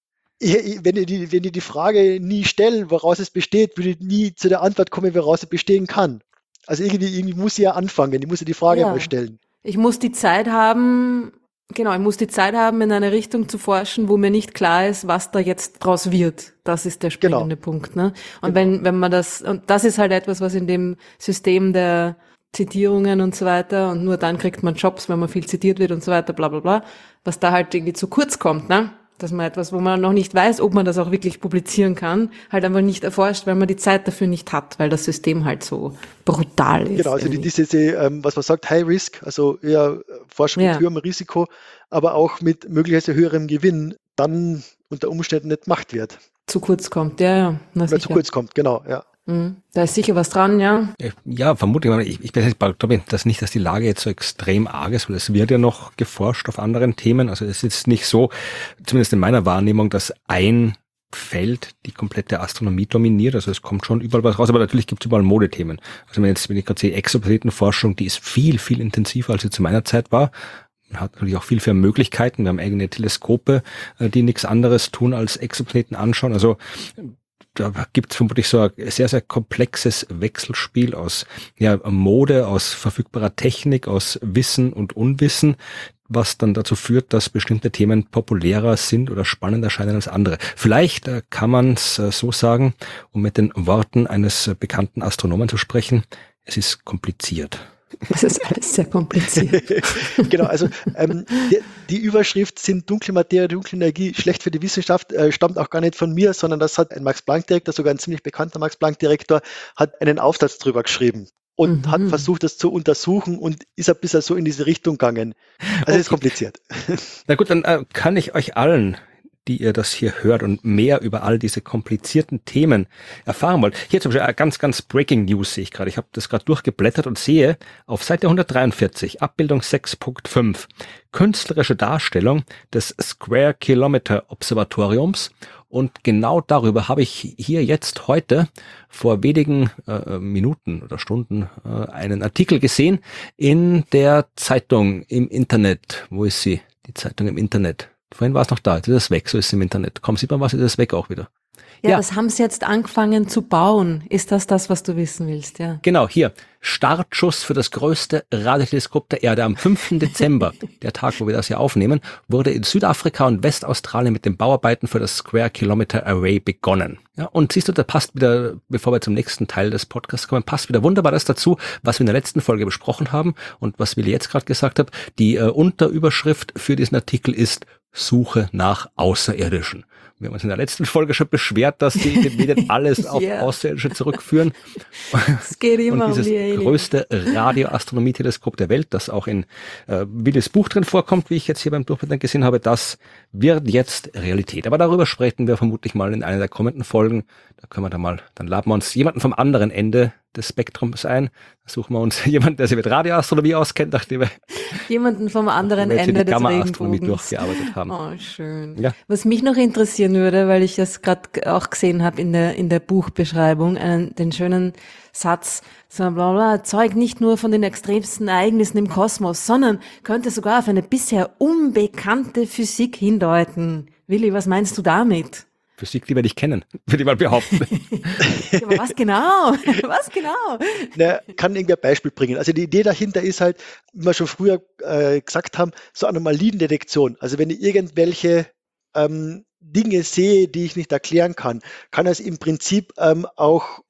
wenn ich, die, wenn ich die Frage nie stelle, woraus es besteht, würde ich nie zu der Antwort kommen, woraus es bestehen kann. Also irgendwie, irgendwie muss ich ja anfangen, ich muss ja die Frage Ja. mal stellen. Ich muss die Zeit haben, genau, ich muss die Zeit haben, in eine Richtung zu forschen, wo mir nicht klar ist, was da jetzt draus wird. Das ist der springende Genau. Punkt, ne? Und Genau. wenn, wenn man das, und das ist halt etwas, was in dem System der Zitierungen und so weiter, und nur dann kriegt man Jobs, wenn man viel zitiert wird und so weiter, bla, bla, bla, was da halt irgendwie zu kurz kommt, ne? Dass man etwas, wo man noch nicht weiß, ob man das auch wirklich publizieren kann, halt einfach nicht erforscht, weil man die Zeit dafür nicht hat, weil das System halt so brutal ist. Genau, also die, irgendwie. diese, ähm, was man sagt, High Risk, also eher Forschung Ja. mit höherem Risiko, aber auch mit möglicherweise höherem Gewinn, dann unter Umständen nicht gemacht wird. Zu kurz kommt, ja, ja. Na, Oder zu sicher. kurz kommt, genau, ja. Mhm. Da ist sicher was dran, ja. Ja, vermutlich. Ich, ich glaube das nicht, dass die Lage jetzt so extrem arg ist, weil es wird ja noch geforscht auf anderen Themen. Also es ist nicht so, zumindest in meiner Wahrnehmung, dass ein Feld die komplette Astronomie dominiert. Also es kommt schon überall was raus, aber natürlich gibt es überall Modethemen. Also wenn jetzt, wenn ich gerade sehe, Exoplanetenforschung, die ist viel, viel intensiver, als sie zu meiner Zeit war. Man hat natürlich auch viel mehr Möglichkeiten. Wir haben eigene Teleskope, die nichts anderes tun als Exoplaneten anschauen. Also da gibt es vermutlich so ein sehr, sehr komplexes Wechselspiel aus ja, Mode, aus verfügbarer Technik, aus Wissen und Unwissen, was dann dazu führt, dass bestimmte Themen populärer sind oder spannender erscheinen als andere. Vielleicht äh, kann man es äh, so sagen, um mit den Worten eines äh, bekannten Astronomen zu sprechen, es ist kompliziert. Das ist alles sehr kompliziert. Genau, also ähm, die, die Überschrift sind dunkle Materie, dunkle Energie, schlecht für die Wissenschaft, äh, stammt auch gar nicht von mir, sondern das hat ein Max-Planck-Direktor, sogar ein ziemlich bekannter Max-Planck-Direktor, hat einen Aufsatz drüber geschrieben und Mhm. hat versucht, das zu untersuchen und ist ein bisschen so in diese Richtung gegangen. Also es ist Okay. kompliziert. Na gut, dann äh, kann ich euch allen, die ihr das hier hört und mehr über all diese komplizierten Themen erfahren wollt. Hier zum Beispiel äh, ganz, ganz Breaking News sehe ich gerade. Ich habe das gerade durchgeblättert und sehe auf Seite hundertdreiundvierzig, Abbildung sechs Punkt fünf, künstlerische Darstellung des Square Kilometer Observatoriums. Und genau darüber habe ich hier jetzt heute vor wenigen äh, Minuten oder Stunden äh, einen Artikel gesehen in der Zeitung im Internet. Wo ist sie? Die Zeitung im Internet. Vorhin war es noch da, jetzt ist es weg, so ist es im Internet. Komm, sieht man was, ist es weg auch wieder. Ja, Ja. das haben sie jetzt angefangen zu bauen. Ist das das, was du wissen willst, ja? Genau, hier. Startschuss für das größte Radioteleskop der Erde am fünften Dezember, der Tag, wo wir das hier aufnehmen, wurde in Südafrika und Westaustralien mit den Bauarbeiten für das Square Kilometer Array begonnen. Ja, und siehst du, da passt wieder, bevor wir zum nächsten Teil des Podcasts kommen, passt wieder wunderbar das dazu, was wir in der letzten Folge besprochen haben und was Willi jetzt gerade gesagt hat. Die äh, Unterüberschrift für diesen Artikel ist Suche nach Außerirdischen. Wir haben uns in der letzten Folge schon beschwert, dass die, die Medien alles auf Ja. Außerirdische zurückführen. Es geht immer Und um dieses die Aliens. größte Radioastronomieteleskop der Welt, das auch in äh, Willis Buch drin vorkommt, wie ich jetzt hier beim Durchblättern gesehen habe, das wird jetzt Realität. Aber darüber sprechen wir vermutlich mal in einer der kommenden Folgen. Da können wir dann mal, dann laden wir uns jemanden vom anderen Ende des Spektrums ein. Da suchen wir uns jemanden, der sich mit Radioastronomie auskennt, nachdem wir, Jemanden vom anderen nachdem wir jetzt hier Ende die des Gamma-Astronomie Regenbogens. durchgearbeitet haben. Oh, schön. Ja. Was mich noch interessieren würde, weil ich das gerade auch gesehen habe in der in der Buchbeschreibung, einen, den schönen Satz, so bla bla, zeugt nicht nur von den extremsten Ereignissen im Kosmos, sondern könnte sogar auf eine bisher unbekannte Physik hindeuten. Willi, was meinst du damit? Physik, die wir nicht kennen, würde ich mal behaupten. Ja, aber was genau? Was genau? Na, kann irgendwie ein Beispiel bringen. Also die Idee dahinter ist halt, wie wir schon früher äh, gesagt haben, so Anomaliendetektion. Also wenn ich irgendwelche ähm, Dinge sehe, die ich nicht erklären kann, kann es im Prinzip ähm, auch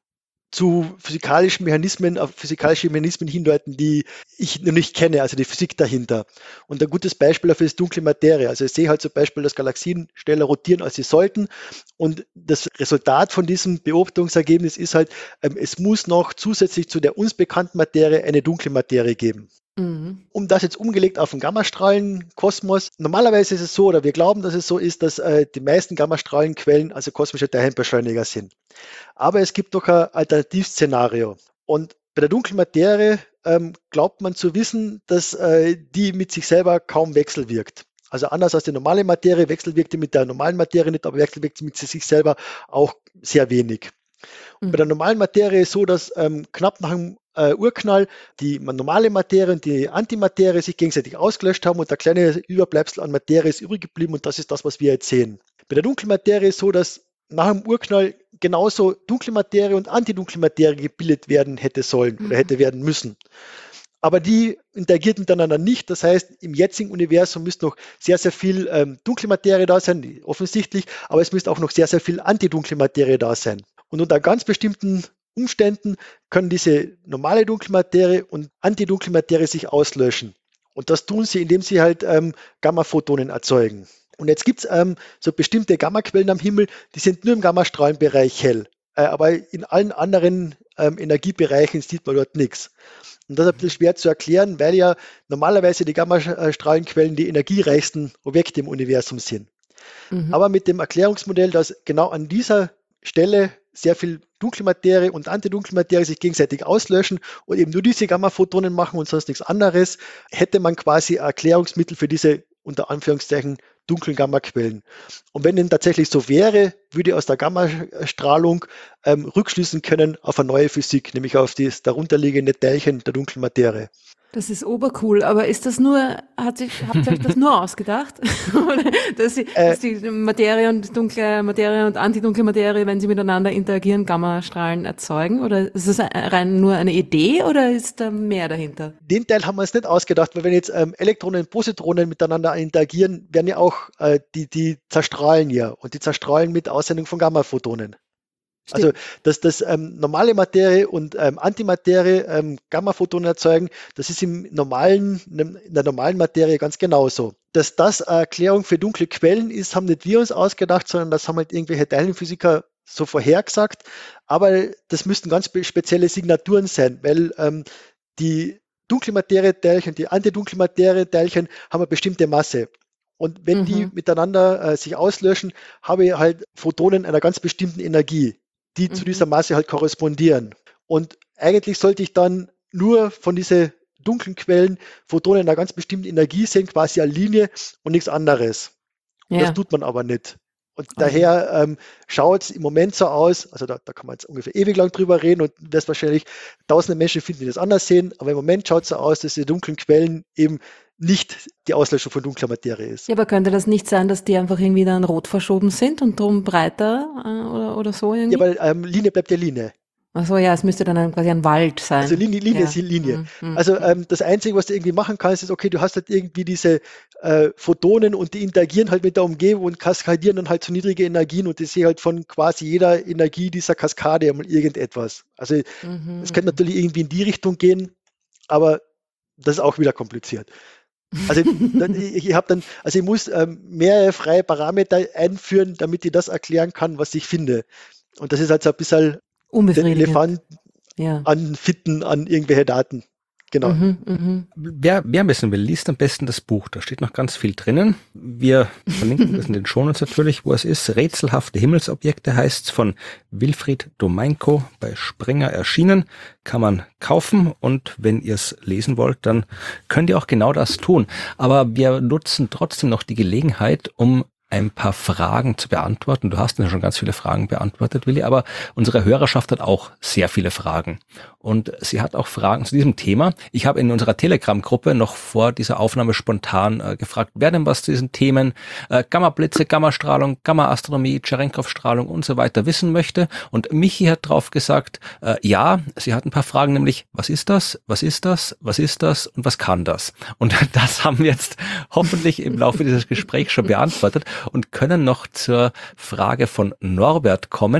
zu physikalischen Mechanismen, auf physikalische Mechanismen hindeuten, die ich noch nicht kenne, also die Physik dahinter. Und ein gutes Beispiel dafür ist dunkle Materie. Also ich sehe halt zum Beispiel, dass Galaxien schneller rotieren, als sie sollten. Und das Resultat von diesem Beobachtungsergebnis ist halt, ähm, es muss noch zusätzlich zu der uns bekannten Materie eine dunkle Materie geben. Mhm. Um das jetzt umgelegt auf den Gammastrahlenkosmos. Normalerweise ist es so, oder wir glauben, dass es so ist, dass äh, die meisten Gammastrahlenquellen also kosmische Teilchenbeschleuniger sind. Aber es gibt noch ein Alternativszenario. Und bei der dunklen Materie ähm, glaubt man zu wissen, dass äh, die mit sich selber kaum wechselwirkt. Also anders als die normale Materie wechselwirkt die mit der normalen Materie nicht, aber wechselwirkt sie mit sich selber auch sehr wenig. Mhm. Bei der normalen Materie ist es so, dass ähm, knapp nach dem äh, Urknall die normale Materie und die Antimaterie sich gegenseitig ausgelöscht haben und der kleine Überbleibsel an Materie ist übrig geblieben und das ist das, was wir jetzt sehen. Bei der dunklen Materie ist es so, dass nach dem Urknall genauso dunkle Materie und antidunkle Materie gebildet werden hätte sollen mhm. oder hätte werden müssen. Aber die interagiert miteinander nicht. Das heißt, im jetzigen Universum müsste noch sehr, sehr viel ähm, dunkle Materie da sein, offensichtlich, aber es müsste auch noch sehr, sehr viel antidunkle Materie da sein. Und unter ganz bestimmten Umständen können diese normale dunkle Materie und antidunkle Materie sich auslöschen. Und das tun sie, indem sie halt ähm, Gamma-Photonen erzeugen. Und jetzt gibt es ähm, so bestimmte Gammaquellen am Himmel, die sind nur im Gammastrahlenbereich hell. Äh, aber in allen anderen ähm, Energiebereichen sieht man dort nichts. Und das ist ein bisschen schwer zu erklären, weil ja normalerweise die Gammastrahlenquellen die energiereichsten Objekte im Universum sind. Mhm. Aber mit dem Erklärungsmodell, dass genau an dieser Stelle sehr viel dunkle Materie und antidunkle Materie sich gegenseitig auslöschen und eben nur diese Gamma-Photonen machen und sonst nichts anderes, hätte man quasi ein Erklärungsmittel für diese unter Anführungszeichen dunklen Gammaquellen. Und wenn denn tatsächlich so wäre, würde aus der Gammastrahlung ähm, rückschließen können auf eine neue Physik, nämlich auf das darunterliegende Teilchen der dunklen Materie. Das ist obercool, aber ist das nur, hat sich, habt ihr euch das nur ausgedacht? Oder dass, sie, äh, dass die Materie und dunkle Materie und antidunkle Materie, wenn sie miteinander interagieren, Gammastrahlen erzeugen? Oder ist das rein nur eine Idee oder ist da mehr dahinter? Den Teil haben wir uns nicht ausgedacht, weil wenn jetzt ähm, Elektronen und Positronen miteinander interagieren, werden ja auch, äh, die, die zerstrahlen ja und die zerstrahlen mit Aussendung von Gammaphotonen. Stimmt. Also, dass das ähm, normale Materie und ähm, Antimaterie ähm, Gammaphotonen erzeugen, das ist im normalen, in der normalen Materie ganz genauso. Dass das eine Erklärung für dunkle Quellen ist, haben nicht wir uns ausgedacht, sondern das haben halt irgendwelche Teilchenphysiker so vorhergesagt. Aber das müssten ganz spezielle Signaturen sein, weil ähm, die dunkle Materie-Teilchen, die antidunkle Materie-Teilchen haben eine bestimmte Masse. Und wenn mhm. die miteinander äh, sich auslöschen, habe ich halt Photonen einer ganz bestimmten Energie, die mhm. zu dieser Masse halt korrespondieren. Und eigentlich sollte ich dann nur von diesen dunklen Quellen Photonen einer ganz bestimmten Energie sehen, quasi eine Linie und nichts anderes. Und ja. Das tut man aber nicht. Und okay. daher ähm, schaut es im Moment so aus, also da, da kann man jetzt ungefähr ewig lang drüber reden und wirst wahrscheinlich tausende Menschen finden, die das anders sehen, aber im Moment schaut es so aus, dass die dunklen Quellen eben nicht die Auslöschung von dunkler Materie ist. Ja, aber könnte das nicht sein, dass die einfach irgendwie dann rot verschoben sind und drum breiter äh, oder, oder so irgendwie? Ja, weil ähm, Linie bleibt ja Linie. Ach so, ja, es müsste dann ein, quasi ein Wald sein. Also Linie, Linie ja. ist die Linie. Mhm. Also ähm, das Einzige, was du irgendwie machen kannst, ist, okay, du hast halt irgendwie diese äh, Photonen und die interagieren halt mit der Umgebung und kaskadieren dann halt zu niedrige Energien und ich sehe halt von quasi jeder Energie dieser Kaskade einmal irgendetwas. Also mhm. es könnte natürlich irgendwie in die Richtung gehen, aber das ist auch wieder kompliziert. Also dann, ich, ich habe dann, also ich muss ähm, mehrere freie Parameter einführen, damit ich das erklären kann, was ich finde. Und das ist halt so ein bisschen den Elefant ja. anfitten an irgendwelche Daten. Genau. Mhm, mh. Wer mehr wissen will, liest am besten das Buch. Da steht noch ganz viel drinnen. Wir verlinken das in den Shownotes natürlich, wo es ist. Rätselhafte Himmelsobjekte heißt es, von Wilfried Domeinko, bei Springer erschienen. Kann man kaufen und wenn ihr es lesen wollt, dann könnt ihr auch genau das tun. Aber wir nutzen trotzdem noch die Gelegenheit, um ein paar Fragen zu beantworten. Du hast ja schon ganz viele Fragen beantwortet, Willi, aber unsere Hörerschaft hat auch sehr viele Fragen. Und sie hat auch Fragen zu diesem Thema. Ich habe in unserer Telegram-Gruppe noch vor dieser Aufnahme spontan äh, gefragt, wer denn was zu diesen Themen äh, Gamma-Blitze, Gammastrahlung, Gamma-Astronomie, Cherenkov-Strahlung und so weiter wissen möchte. Und Michi hat drauf gesagt, äh, ja, sie hat ein paar Fragen, nämlich, was ist das, was ist das, was ist das und was kann das? Und das haben wir jetzt hoffentlich im Laufe dieses Gesprächs schon beantwortet und können noch zur Frage von Norbert kommen.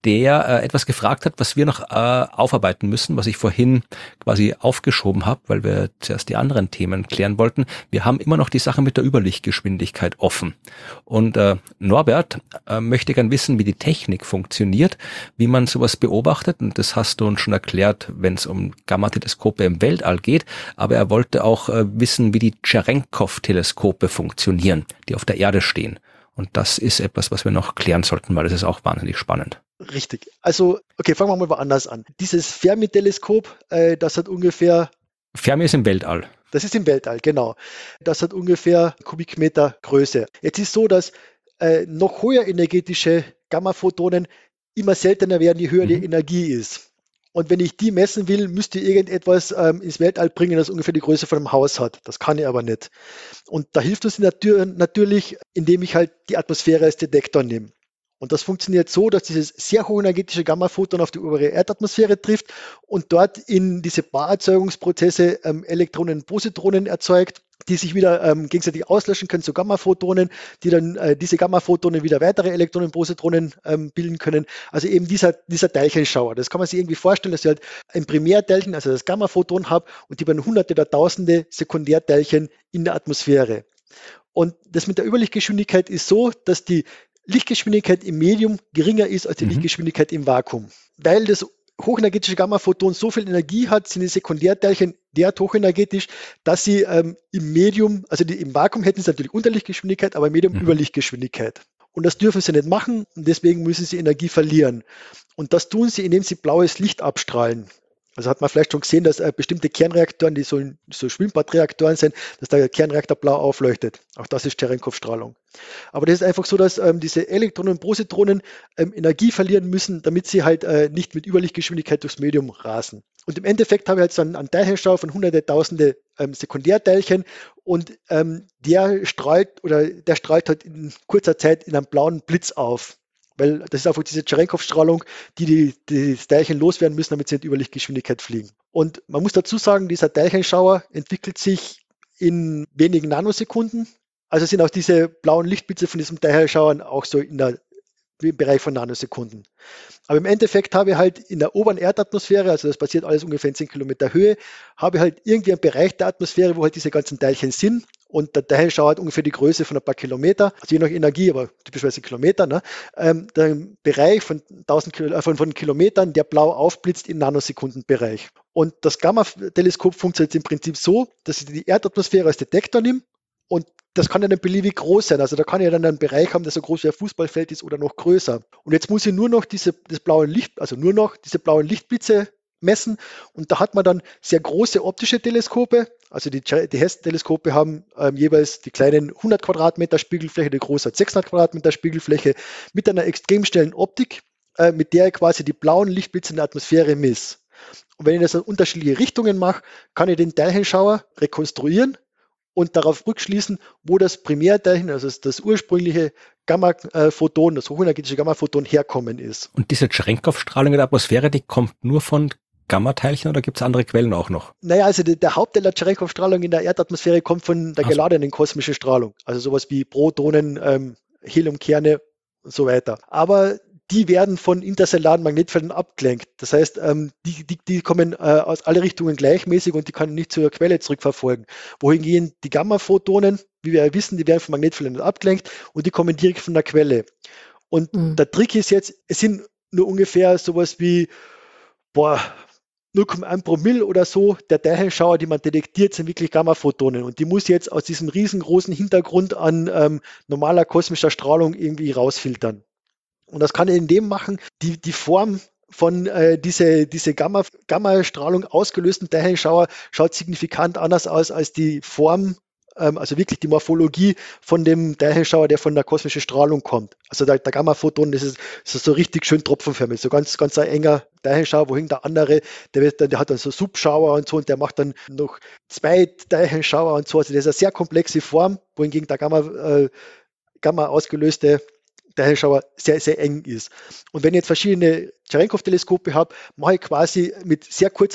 der äh, etwas gefragt hat, was wir noch äh, aufarbeiten müssen, was ich vorhin quasi aufgeschoben habe, weil wir zuerst die anderen Themen klären wollten. Wir haben immer noch die Sache mit der Überlichtgeschwindigkeit offen. Und äh, Norbert äh, möchte gern wissen, wie die Technik funktioniert, wie man sowas beobachtet. Und das hast du uns schon erklärt, wenn es um Gammateleskope im Weltall geht. Aber er wollte auch äh, wissen, wie die Cherenkov-Teleskope funktionieren, die auf der Erde stehen. Und das ist etwas, was wir noch klären sollten, weil das ist auch wahnsinnig spannend. Richtig. Also, okay, fangen wir mal woanders an. Dieses Fermi-Teleskop, äh, das hat ungefähr... Fermi ist im Weltall. Das ist im Weltall, genau. Das hat ungefähr Kubikmeter Größe. Jetzt ist so, dass äh, noch höher energetische Gammaphotonen immer seltener werden, je höher mhm. die Energie ist. Und wenn ich die messen will, müsste ich irgendetwas ähm, ins Weltall bringen, das ungefähr die Größe von einem Haus hat. Das kann ich aber nicht. Und da hilft uns natür- natürlich, indem ich halt die Atmosphäre als Detektor nehme. Und das funktioniert so, dass dieses sehr hochenergetische Gammaphoton auf die obere Erdatmosphäre trifft und dort in diese Paarerzeugungsprozesse ähm, Elektronen und Positronen erzeugt, die sich wieder ähm, gegenseitig auslöschen können zu Gammaphotonen, die dann äh, diese Gammaphotonen wieder weitere Elektronen und Positronen ähm, bilden können. Also eben dieser, dieser Teilchenschauer. Das kann man sich irgendwie vorstellen, dass ich halt ein Primärteilchen, also das Gammaphoton habe und die werden hunderte oder tausende Sekundärteilchen in der Atmosphäre. Und das mit der Überlichtgeschwindigkeit ist so, dass die Lichtgeschwindigkeit im Medium geringer ist als die mhm. Lichtgeschwindigkeit im Vakuum. Weil das hochenergetische Gammaphoton so viel Energie hat, sind die Sekundärteilchen derart hochenergetisch, dass sie ähm, im Medium, also die, im Vakuum hätten sie natürlich Unterlichtgeschwindigkeit, aber im Medium mhm. Überlichtgeschwindigkeit. Und das dürfen sie nicht machen und deswegen müssen sie Energie verlieren. Und das tun sie, indem sie blaues Licht abstrahlen. Also hat man vielleicht schon gesehen, dass äh, bestimmte Kernreaktoren, die so, so Schwimmbadreaktoren sind, dass der Kernreaktor blau aufleuchtet. Auch das ist Cherenkov-Strahlung. Aber das ist einfach so, dass ähm, diese Elektronen und Positronen ähm, Energie verlieren müssen, damit sie halt äh, nicht mit Überlichtgeschwindigkeit durchs Medium rasen. Und im Endeffekt habe ich jetzt einen, einen Teilchenschauer von hunderte, tausende ähm, Sekundärteilchen und ähm, der strahlt oder der strahlt halt in kurzer Zeit in einem blauen Blitz auf. Weil das ist einfach diese Cherenkov-Strahlung, die, die die das Teilchen loswerden müssen, damit sie in Überlichtgeschwindigkeit fliegen. Und man muss dazu sagen, dieser Teilchenschauer entwickelt sich in wenigen Nanosekunden. Also sind auch diese blauen Lichtblitze von diesem Teilchenschauer auch so in der, im Bereich von Nanosekunden. Aber im Endeffekt habe ich halt in der oberen Erdatmosphäre, also das passiert alles ungefähr in zehn Kilometer Höhe, habe ich halt irgendwie einen Bereich der Atmosphäre, wo halt diese ganzen Teilchen sind. Und der Teilchenschauer hat ungefähr die Größe von ein paar Kilometer, also je nach Energie, aber typischerweise Kilometer. Ne? Ähm, der Bereich von, tausend Kilo, äh, von, von Kilometern, der blau aufblitzt im Nanosekundenbereich. Und das Gamma-Teleskop funktioniert im Prinzip so, dass ich die Erdatmosphäre als Detektor nehme und das kann ja dann beliebig groß sein. Also da kann ich dann einen Bereich haben, der so groß wie ein Fußballfeld ist oder noch größer. Und jetzt muss ich nur noch diese, das blaue Licht, also nur noch diese blauen Lichtblitze messen. Und da hat man dann sehr große optische Teleskope. Also die, die Hess-Teleskope haben ähm, jeweils die kleinen hundert Quadratmeter Spiegelfläche, die große hat sechshundert Quadratmeter Spiegelfläche mit einer extrem schnellen Optik, äh, mit der ich quasi die blauen Lichtblitze in der Atmosphäre misse. Und wenn ich das in unterschiedliche Richtungen mache, kann ich den Teilchenschauer rekonstruieren und darauf rückschließen, wo das Primärteilchen, also das, das ursprüngliche Gamma-Photon, das hochenergetische Gamma-Photon herkommen ist. Und diese Cherenkov-Strahlung in der Atmosphäre, die kommt nur von Gamma-Teilchen oder gibt es andere Quellen auch noch? Naja, also der, der Hauptteil der Cherenkov-Strahlung in der Erdatmosphäre kommt von der Ach so. geladenen kosmischen Strahlung. Also sowas wie Protonen, ähm, Heliumkerne und so weiter. Aber die werden von interstellaren Magnetfeldern abgelenkt. Das heißt, ähm, die, die, die kommen äh, aus alle Richtungen gleichmäßig und die kann nicht zur Quelle zurückverfolgen. Wohingegen die Gamma-Photonen, wie wir ja wissen, die werden von Magnetfeldern abgelenkt und die kommen direkt von der Quelle. Und mhm. der Trick ist jetzt, es sind nur ungefähr sowas wie, boah, null Komma eins Promille oder so der Teilchenschauer, die man detektiert, sind wirklich Gamma-Photonen. Und die muss jetzt aus diesem riesengroßen Hintergrund an ähm, normaler kosmischer Strahlung irgendwie rausfiltern. Und das kann ich in dem machen, die, die Form von äh, diese, diese Gamma, Gamma-Strahlung ausgelösten Teilchenschauer schaut signifikant anders aus als die Form, ähm, also wirklich die Morphologie von dem Teilchenschauer, der von der kosmischen Strahlung kommt. Also der, der Gamma-Photon, das ist, das ist so richtig schön tropfenförmig, so ganz, ganz ein enger Teilchenschauer, wohin der andere, der, wird dann, der hat dann so Subschauer und so und der macht dann noch zwei Teilchenschauer und so. Also das ist eine sehr komplexe Form, wohingegen der Gamma, äh, Gamma ausgelöste Teilchenschauer sehr, sehr eng ist. Und wenn ich jetzt verschiedene Cherenkov-Teleskope habe, mache ich quasi mit sehr kurzer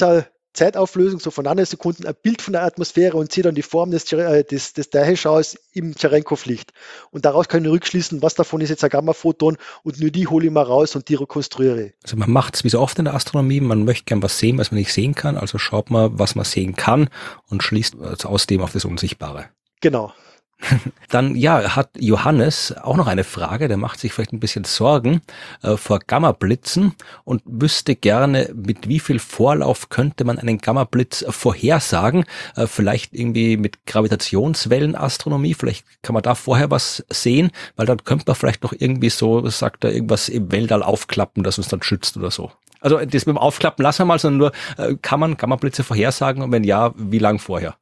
Zeitauflösung, so von Nanosekunden, ein Bild von der Atmosphäre und sehe dann die Form des, äh, des, des Teilchens im Cherenkov-Licht. Und daraus kann ich rückschließen, was davon ist jetzt ein Gammaphoton und nur die hole ich mal raus und die rekonstruiere. Also man macht es wie so oft in der Astronomie, man möchte gern was sehen, was man nicht sehen kann, also schaut man, was man sehen kann und schließt aus dem auf das Unsichtbare. Genau. Dann, ja, hat Johannes auch noch eine Frage, der macht sich vielleicht ein bisschen Sorgen äh, vor Gammablitzen und wüsste gerne, mit wie viel Vorlauf könnte man einen Gammablitz vorhersagen, äh, vielleicht irgendwie mit Gravitationswellenastronomie, vielleicht kann man da vorher was sehen, weil dann könnte man vielleicht noch irgendwie so, sagt er, irgendwas im Weltall aufklappen, das uns dann schützt oder so. Also das mit dem Aufklappen lassen wir mal, sondern nur, äh, kann man Gammablitze vorhersagen und wenn ja, wie lang vorher?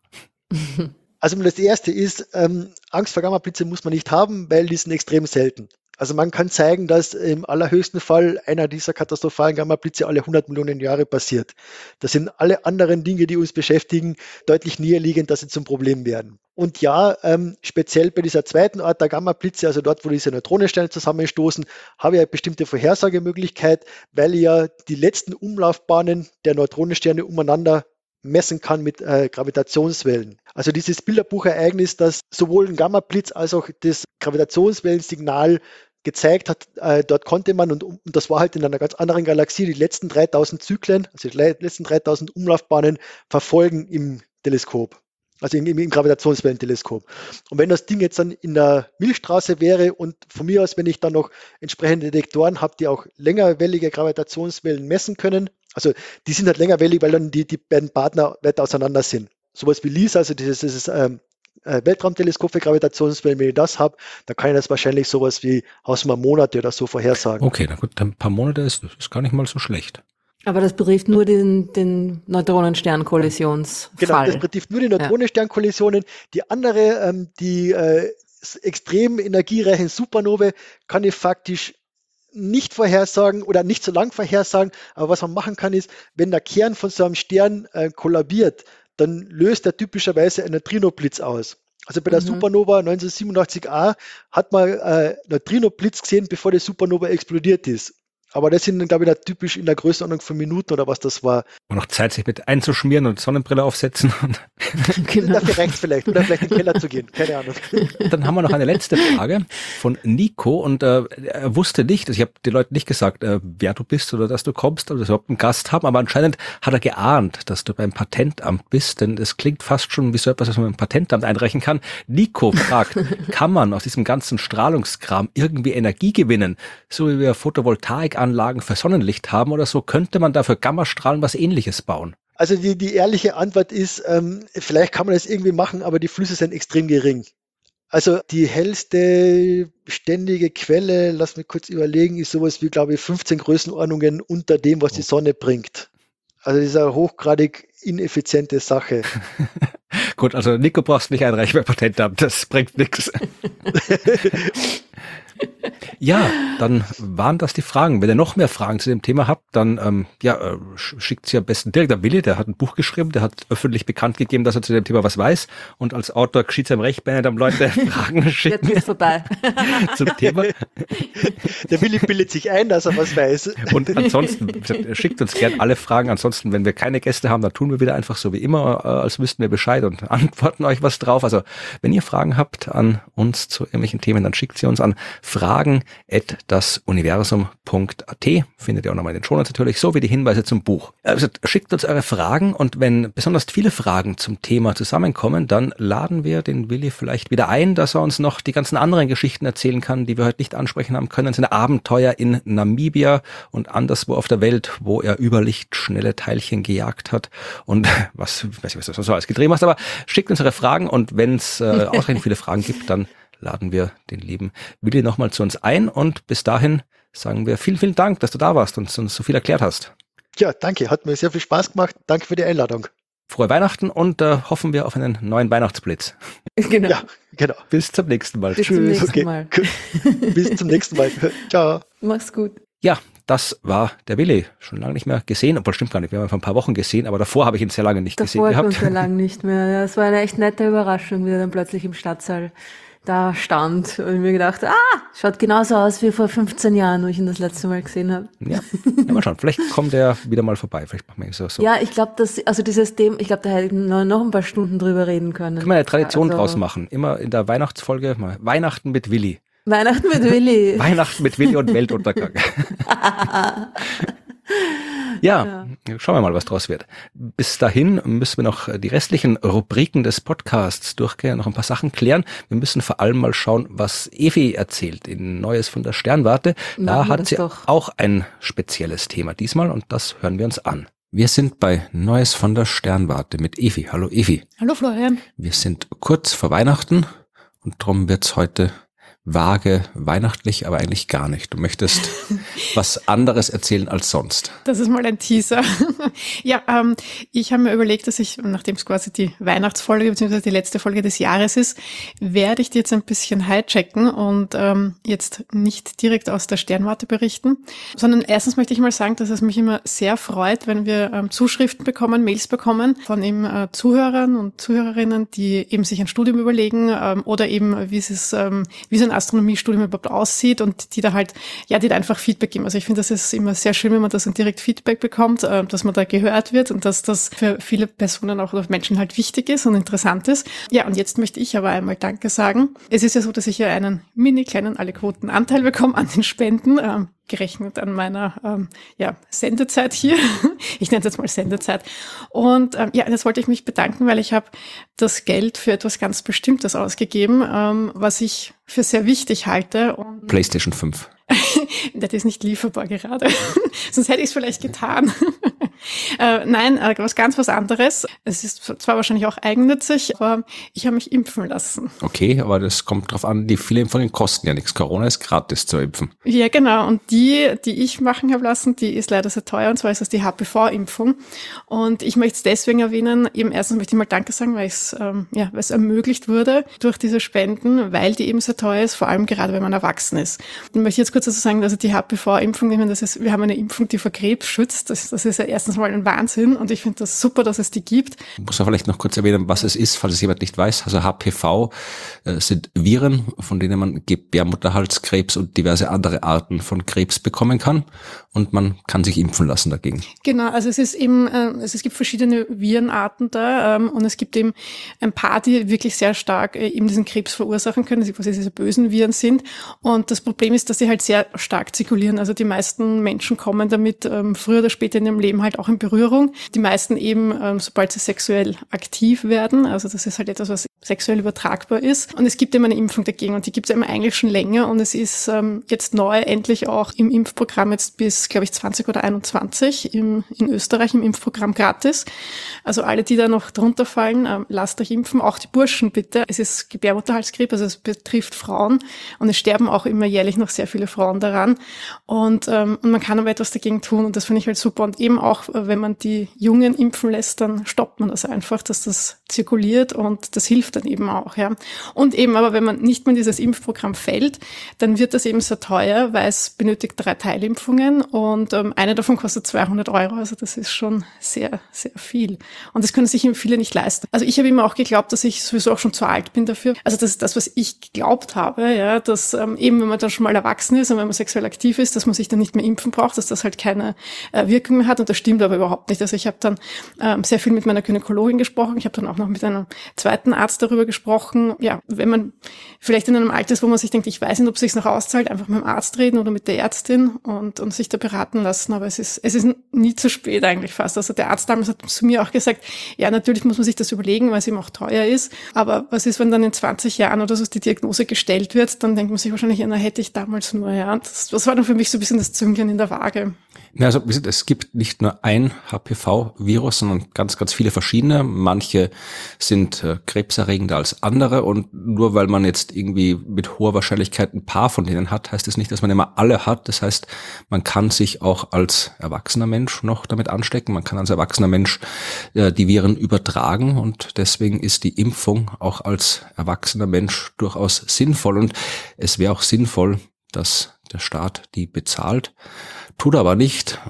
Also das erste ist, ähm, Angst vor Gammablitze muss man nicht haben, weil die sind extrem selten. Also man kann zeigen, dass im allerhöchsten Fall einer dieser katastrophalen Gammablitze alle hundert Millionen Jahre passiert. Das sind alle anderen Dinge, die uns beschäftigen, deutlich näher liegend, dass sie zum Problem werden. Und ja, ähm, speziell bei dieser zweiten Art der Gammablitze, also dort, wo diese Neutronensterne zusammenstoßen, habe ich eine bestimmte Vorhersagemöglichkeit, weil ich ja die letzten Umlaufbahnen der Neutronensterne umeinander messen kann mit äh, Gravitationswellen. Also dieses Bilderbuchereignis, das sowohl ein Gammablitz als auch das Gravitationswellensignal gezeigt hat, äh, dort konnte man, und, und das war halt in einer ganz anderen Galaxie, die letzten dreitausend Zyklen, also die letzten dreitausend Umlaufbahnen verfolgen im Teleskop. Also im, im Gravitationswellenteleskop. Und wenn das Ding jetzt dann in der Milchstraße wäre und von mir aus, wenn ich dann noch entsprechende Detektoren habe, die auch längerwellige Gravitationswellen messen können, also die sind halt längerwellig, weil dann die, die beiden Partner weit auseinander sind. Sowas wie LISA, also dieses, dieses ähm, Weltraumteleskop für Gravitationswellen, wenn ich das habe, dann kann ich das wahrscheinlich sowas wie aus mal Monate oder so vorhersagen. Okay, na gut, ein paar Monate ist, ist gar nicht mal so schlecht. Aber das betrifft nur den, den Neutronenstern-Kollisionsfall. Genau, das betrifft nur die Neutronensternkollisionen. Die andere, ähm, die äh, extrem energiereichen Supernovae, kann ich faktisch nicht vorhersagen oder nicht so lang vorhersagen. Aber was man machen kann, ist, wenn der Kern von so einem Stern äh, kollabiert, dann löst er typischerweise einen Neutrinoblitz aus. Also bei der mhm. Supernova neunzehnhundertsiebenundachtzig a hat man äh, Neutrinoblitz gesehen, bevor die Supernova explodiert ist. Aber das sind, glaube ich, da typisch in der Größenordnung von Minuten oder was das war. Und noch Zeit, sich mit einzuschmieren und Sonnenbrille aufsetzen. Genau. Dafür reicht's vielleicht. Oder vielleicht in den Keller zu gehen. Keine Ahnung. Dann haben wir noch eine letzte Frage von Nico. Und äh, er wusste nicht, also ich habe den Leuten nicht gesagt, äh, wer du bist oder dass du kommst oder dass wir überhaupt einen Gast haben. Aber anscheinend hat er geahnt, dass du beim Patentamt bist. Denn es klingt fast schon wie so etwas, was man beim Patentamt einreichen kann. Nico fragt, kann man aus diesem ganzen Strahlungskram irgendwie Energie gewinnen? So wie wir Photovoltaik Anlagen für Sonnenlicht haben oder so, könnte man da für Gammastrahlen was Ähnliches bauen? Also die, die ehrliche Antwort ist, ähm, vielleicht kann man das irgendwie machen, aber die Flüsse sind extrem gering. Also die hellste ständige Quelle, lass mich kurz überlegen, ist sowas wie, glaube ich, fünfzehn Größenordnungen unter dem, was die Sonne bringt. Also das ist eine hochgradig ineffiziente Sache. Gut, also Nico brauchst nicht einreichen bei Patentamt, das bringt nichts. Ja, dann waren das die Fragen. Wenn ihr noch mehr Fragen zu dem Thema habt, dann ähm, ja, schickt sie am besten direkt an Willi, der hat ein Buch geschrieben, der hat öffentlich bekannt gegeben, dass er zu dem Thema was weiß. Und als Autor geschieht es ihm recht, wenn er dann Leute Fragen schickt. Jetzt ist vorbei. Zum Thema. Der Willi bildet sich ein, dass er was weiß. Und ansonsten, schickt uns gern alle Fragen. Ansonsten, wenn wir keine Gäste haben, dann tun wir wieder einfach so wie immer, als wüssten wir Bescheid und antworten euch was drauf. Also, wenn ihr Fragen habt an uns zu irgendwelchen Themen, dann schickt sie uns an fragen at das universum punkt a t. Findet ihr auch nochmal in den Shownotes natürlich, so wie die Hinweise zum Buch. Also schickt uns eure Fragen und wenn besonders viele Fragen zum Thema zusammenkommen, dann laden wir den Willi vielleicht wieder ein, dass er uns noch die ganzen anderen Geschichten erzählen kann, die wir heute nicht ansprechen haben können. Seine Abenteuer in Namibia und anderswo auf der Welt, wo er über Licht schnelle Teilchen gejagt hat und was, ich weiß nicht, was du so alles gedreht hast, aber schickt uns eure Fragen und wenn es äh, ausreichend viele Fragen gibt, dann laden wir den lieben Willi nochmal zu uns ein und bis dahin sagen wir vielen, vielen Dank, dass du da warst und uns so viel erklärt hast. Ja, danke, hat mir sehr viel Spaß gemacht. Danke für die Einladung. Frohe Weihnachten und äh, hoffen wir auf einen neuen Weihnachtsblitz. Genau. Ja, genau. Bis zum nächsten Mal. Bis Tschüss. zum nächsten Okay. Mal. Bis zum nächsten Mal. Ciao. Mach's gut. Ja, das war der Willi. Schon lange nicht mehr gesehen, obwohl stimmt gar nicht, wir haben ihn vor ein paar Wochen gesehen, aber davor habe ich ihn sehr lange nicht Davor gesehen gehabt. schon sehr lange nicht mehr. Ja, es war eine echt nette Überraschung, wie er dann plötzlich im Stadtsaal da stand und mir gedacht, ah, schaut genauso aus wie vor fünfzehn Jahren, wo ich ihn das letzte Mal gesehen habe. Ja, ja mal schauen, vielleicht kommt er wieder mal vorbei, vielleicht machen wir so. so. Ja, ich glaube, dass, also dieses Thema, ich glaube, da hätten wir noch ein paar Stunden drüber reden können. Können wir eine Tradition also, draus machen, immer in der Weihnachtsfolge mal Weihnachten mit Willi. Weihnachten mit Willi. Weihnachten mit Willi und Weltuntergang. Ja, ja, schauen wir mal, was draus wird. Bis dahin müssen wir noch die restlichen Rubriken des Podcasts durchgehen, noch ein paar Sachen klären. Wir müssen vor allem mal schauen, was Evi erzählt in Neues von der Sternwarte. Da hat sie doch auch ein spezielles Thema diesmal und das hören wir uns an. Wir sind bei Neues von der Sternwarte mit Evi. Hallo Evi. Hallo Florian. Wir sind kurz vor Weihnachten und darum wird's heute vage weihnachtlich, aber eigentlich gar nicht. Du möchtest was anderes erzählen als sonst. Das ist mal ein Teaser. Ja, ähm, ich habe mir überlegt, dass ich, nachdem es quasi die Weihnachtsfolge bzw. die letzte Folge des Jahres ist, werde ich die jetzt ein bisschen hijacken und ähm, jetzt nicht direkt aus der Sternwarte berichten, sondern erstens möchte ich mal sagen, dass es mich immer sehr freut, wenn wir ähm, Zuschriften bekommen, Mails bekommen von eben äh, Zuhörern und Zuhörerinnen, die eben sich ein Studium überlegen ähm, oder eben, wie es ist, ähm, wie so ein Astronomiestudium überhaupt aussieht und die da halt, ja, die da einfach Feedback geben. Also ich finde, das ist immer sehr schön, wenn man das dann direkt Feedback bekommt, äh, dass man da gehört wird und dass das für viele Personen auch oder Menschen halt wichtig ist und interessant ist. Ja, und jetzt möchte ich aber einmal Danke sagen. Es ist ja so, dass ich ja einen mini kleinen Alle-Quoten-Anteil bekomme an den Spenden, ähm, gerechnet an meiner ähm, ja, Sendezeit hier. Ich nenne es jetzt mal Sendezeit. Und ähm, ja, jetzt wollte ich mich bedanken, weil ich habe das Geld für etwas ganz Bestimmtes ausgegeben, ähm, was ich für sehr wichtig halte. Und PlayStation fünf. Das ist nicht lieferbar gerade. Sonst hätte ich es vielleicht getan. äh, nein, äh, was ganz was anderes. Es ist zwar wahrscheinlich auch eigennützig, aber ich habe mich impfen lassen. Okay, aber das kommt drauf an, die viele von den kosten ja nichts. Corona ist gratis zu impfen. Ja, genau. Und die, die ich machen habe lassen, die ist leider sehr teuer. Und zwar ist das die H P V-Impfung. Und ich möchte es deswegen erwähnen. Eben erstens möchte ich mal Danke sagen, weil es ähm, ja, weil es ermöglicht wurde durch diese Spenden, weil die eben sehr teuer ist, vor allem gerade wenn man erwachsen ist. Dann möchte ich jetzt kurz dazu sagen, also die H P V-Impfung, ich meine, das ist, wir haben eine Impfung, die vor Krebs schützt. Das, das ist ja erstens mal ein Wahnsinn und ich finde das super, dass es die gibt. Ich muss ja vielleicht noch kurz erwähnen, was es ist, falls es jemand nicht weiß. Also H P V äh, sind Viren, von denen man Gebärmutterhalskrebs und diverse andere Arten von Krebs bekommen kann und man kann sich impfen lassen dagegen. Genau, also es ist eben, äh, also es gibt verschiedene Virenarten da ähm, und es gibt eben ein paar, die wirklich sehr stark äh, eben diesen Krebs verursachen können, die quasi diese bösen Viren sind. Und das Problem ist, dass sie halt sehr stark zirkulieren. Also die meisten Menschen kommen damit ähm, früher oder später in ihrem Leben halt auch in Berührung. Die meisten eben, ähm, sobald sie sexuell aktiv werden. Also das ist halt etwas, was sexuell übertragbar ist. Und es gibt eben eine Impfung dagegen und die gibt es eben eigentlich schon länger und es ist ähm, jetzt neu endlich auch im Impfprogramm jetzt bis, glaube ich, zwanzig oder einundzwanzig im, in Österreich im Impfprogramm gratis. Also alle, die da noch drunter fallen, ähm, lasst euch impfen, auch die Burschen bitte. Es ist Gebärmutterhalskrebs, also es betrifft Frauen und es sterben auch immer jährlich noch sehr viele Frauen daran und, ähm, und man kann aber etwas dagegen tun und das finde ich halt super und eben auch, wenn man die Jungen impfen lässt, dann stoppt man das einfach, dass das zirkuliert und das hilft dann eben auch, ja. Und eben aber, wenn man nicht mehr in dieses Impfprogramm fällt, dann wird das eben sehr teuer, weil es benötigt drei Teilimpfungen und ähm, eine davon kostet zweihundert Euro, also das ist schon sehr, sehr viel. Und das können sich eben viele nicht leisten. Also ich habe immer auch geglaubt, dass ich sowieso auch schon zu alt bin dafür. Also das ist das, was ich geglaubt habe, ja, dass ähm, eben, wenn man dann schon mal erwachsen ist und wenn man sexuell aktiv ist, dass man sich dann nicht mehr impfen braucht, dass das halt keine äh, Wirkung mehr hat und das stimmt aber überhaupt nicht. Also ich habe dann ähm, sehr viel mit meiner Gynäkologin gesprochen, ich habe dann auch noch mit einem zweiten Arzt darüber gesprochen, ja, wenn man vielleicht in einem Alter ist, wo man sich denkt, ich weiß nicht, ob es sich noch auszahlt, einfach mit dem Arzt reden oder mit der Ärztin und, und sich da beraten lassen, aber es ist, es ist nie zu spät eigentlich fast. Also der Arzt damals hat zu mir auch gesagt, ja, natürlich muss man sich das überlegen, weil es eben auch teuer ist, aber was ist, wenn dann in zwanzig Jahren oder so die Diagnose gestellt wird, dann denkt man sich wahrscheinlich, ja, na, hätte ich damals nur, ja, das, das war dann für mich so ein bisschen das Zünglein in der Waage. Ja, also es gibt nicht nur ein H P V-Virus, sondern ganz, ganz viele verschiedene. Manche sind äh, krebserregender als andere und nur weil man jetzt irgendwie mit hoher Wahrscheinlichkeit ein paar von denen hat, heißt es nicht, dass man immer alle hat. Das heißt, man kann sich auch als erwachsener Mensch noch damit anstecken. Man kann als erwachsener Mensch äh, die Viren übertragen und deswegen ist die Impfung auch als erwachsener Mensch durchaus sinnvoll und es wäre auch sinnvoll, dass der Staat die bezahlt. Tut aber nicht und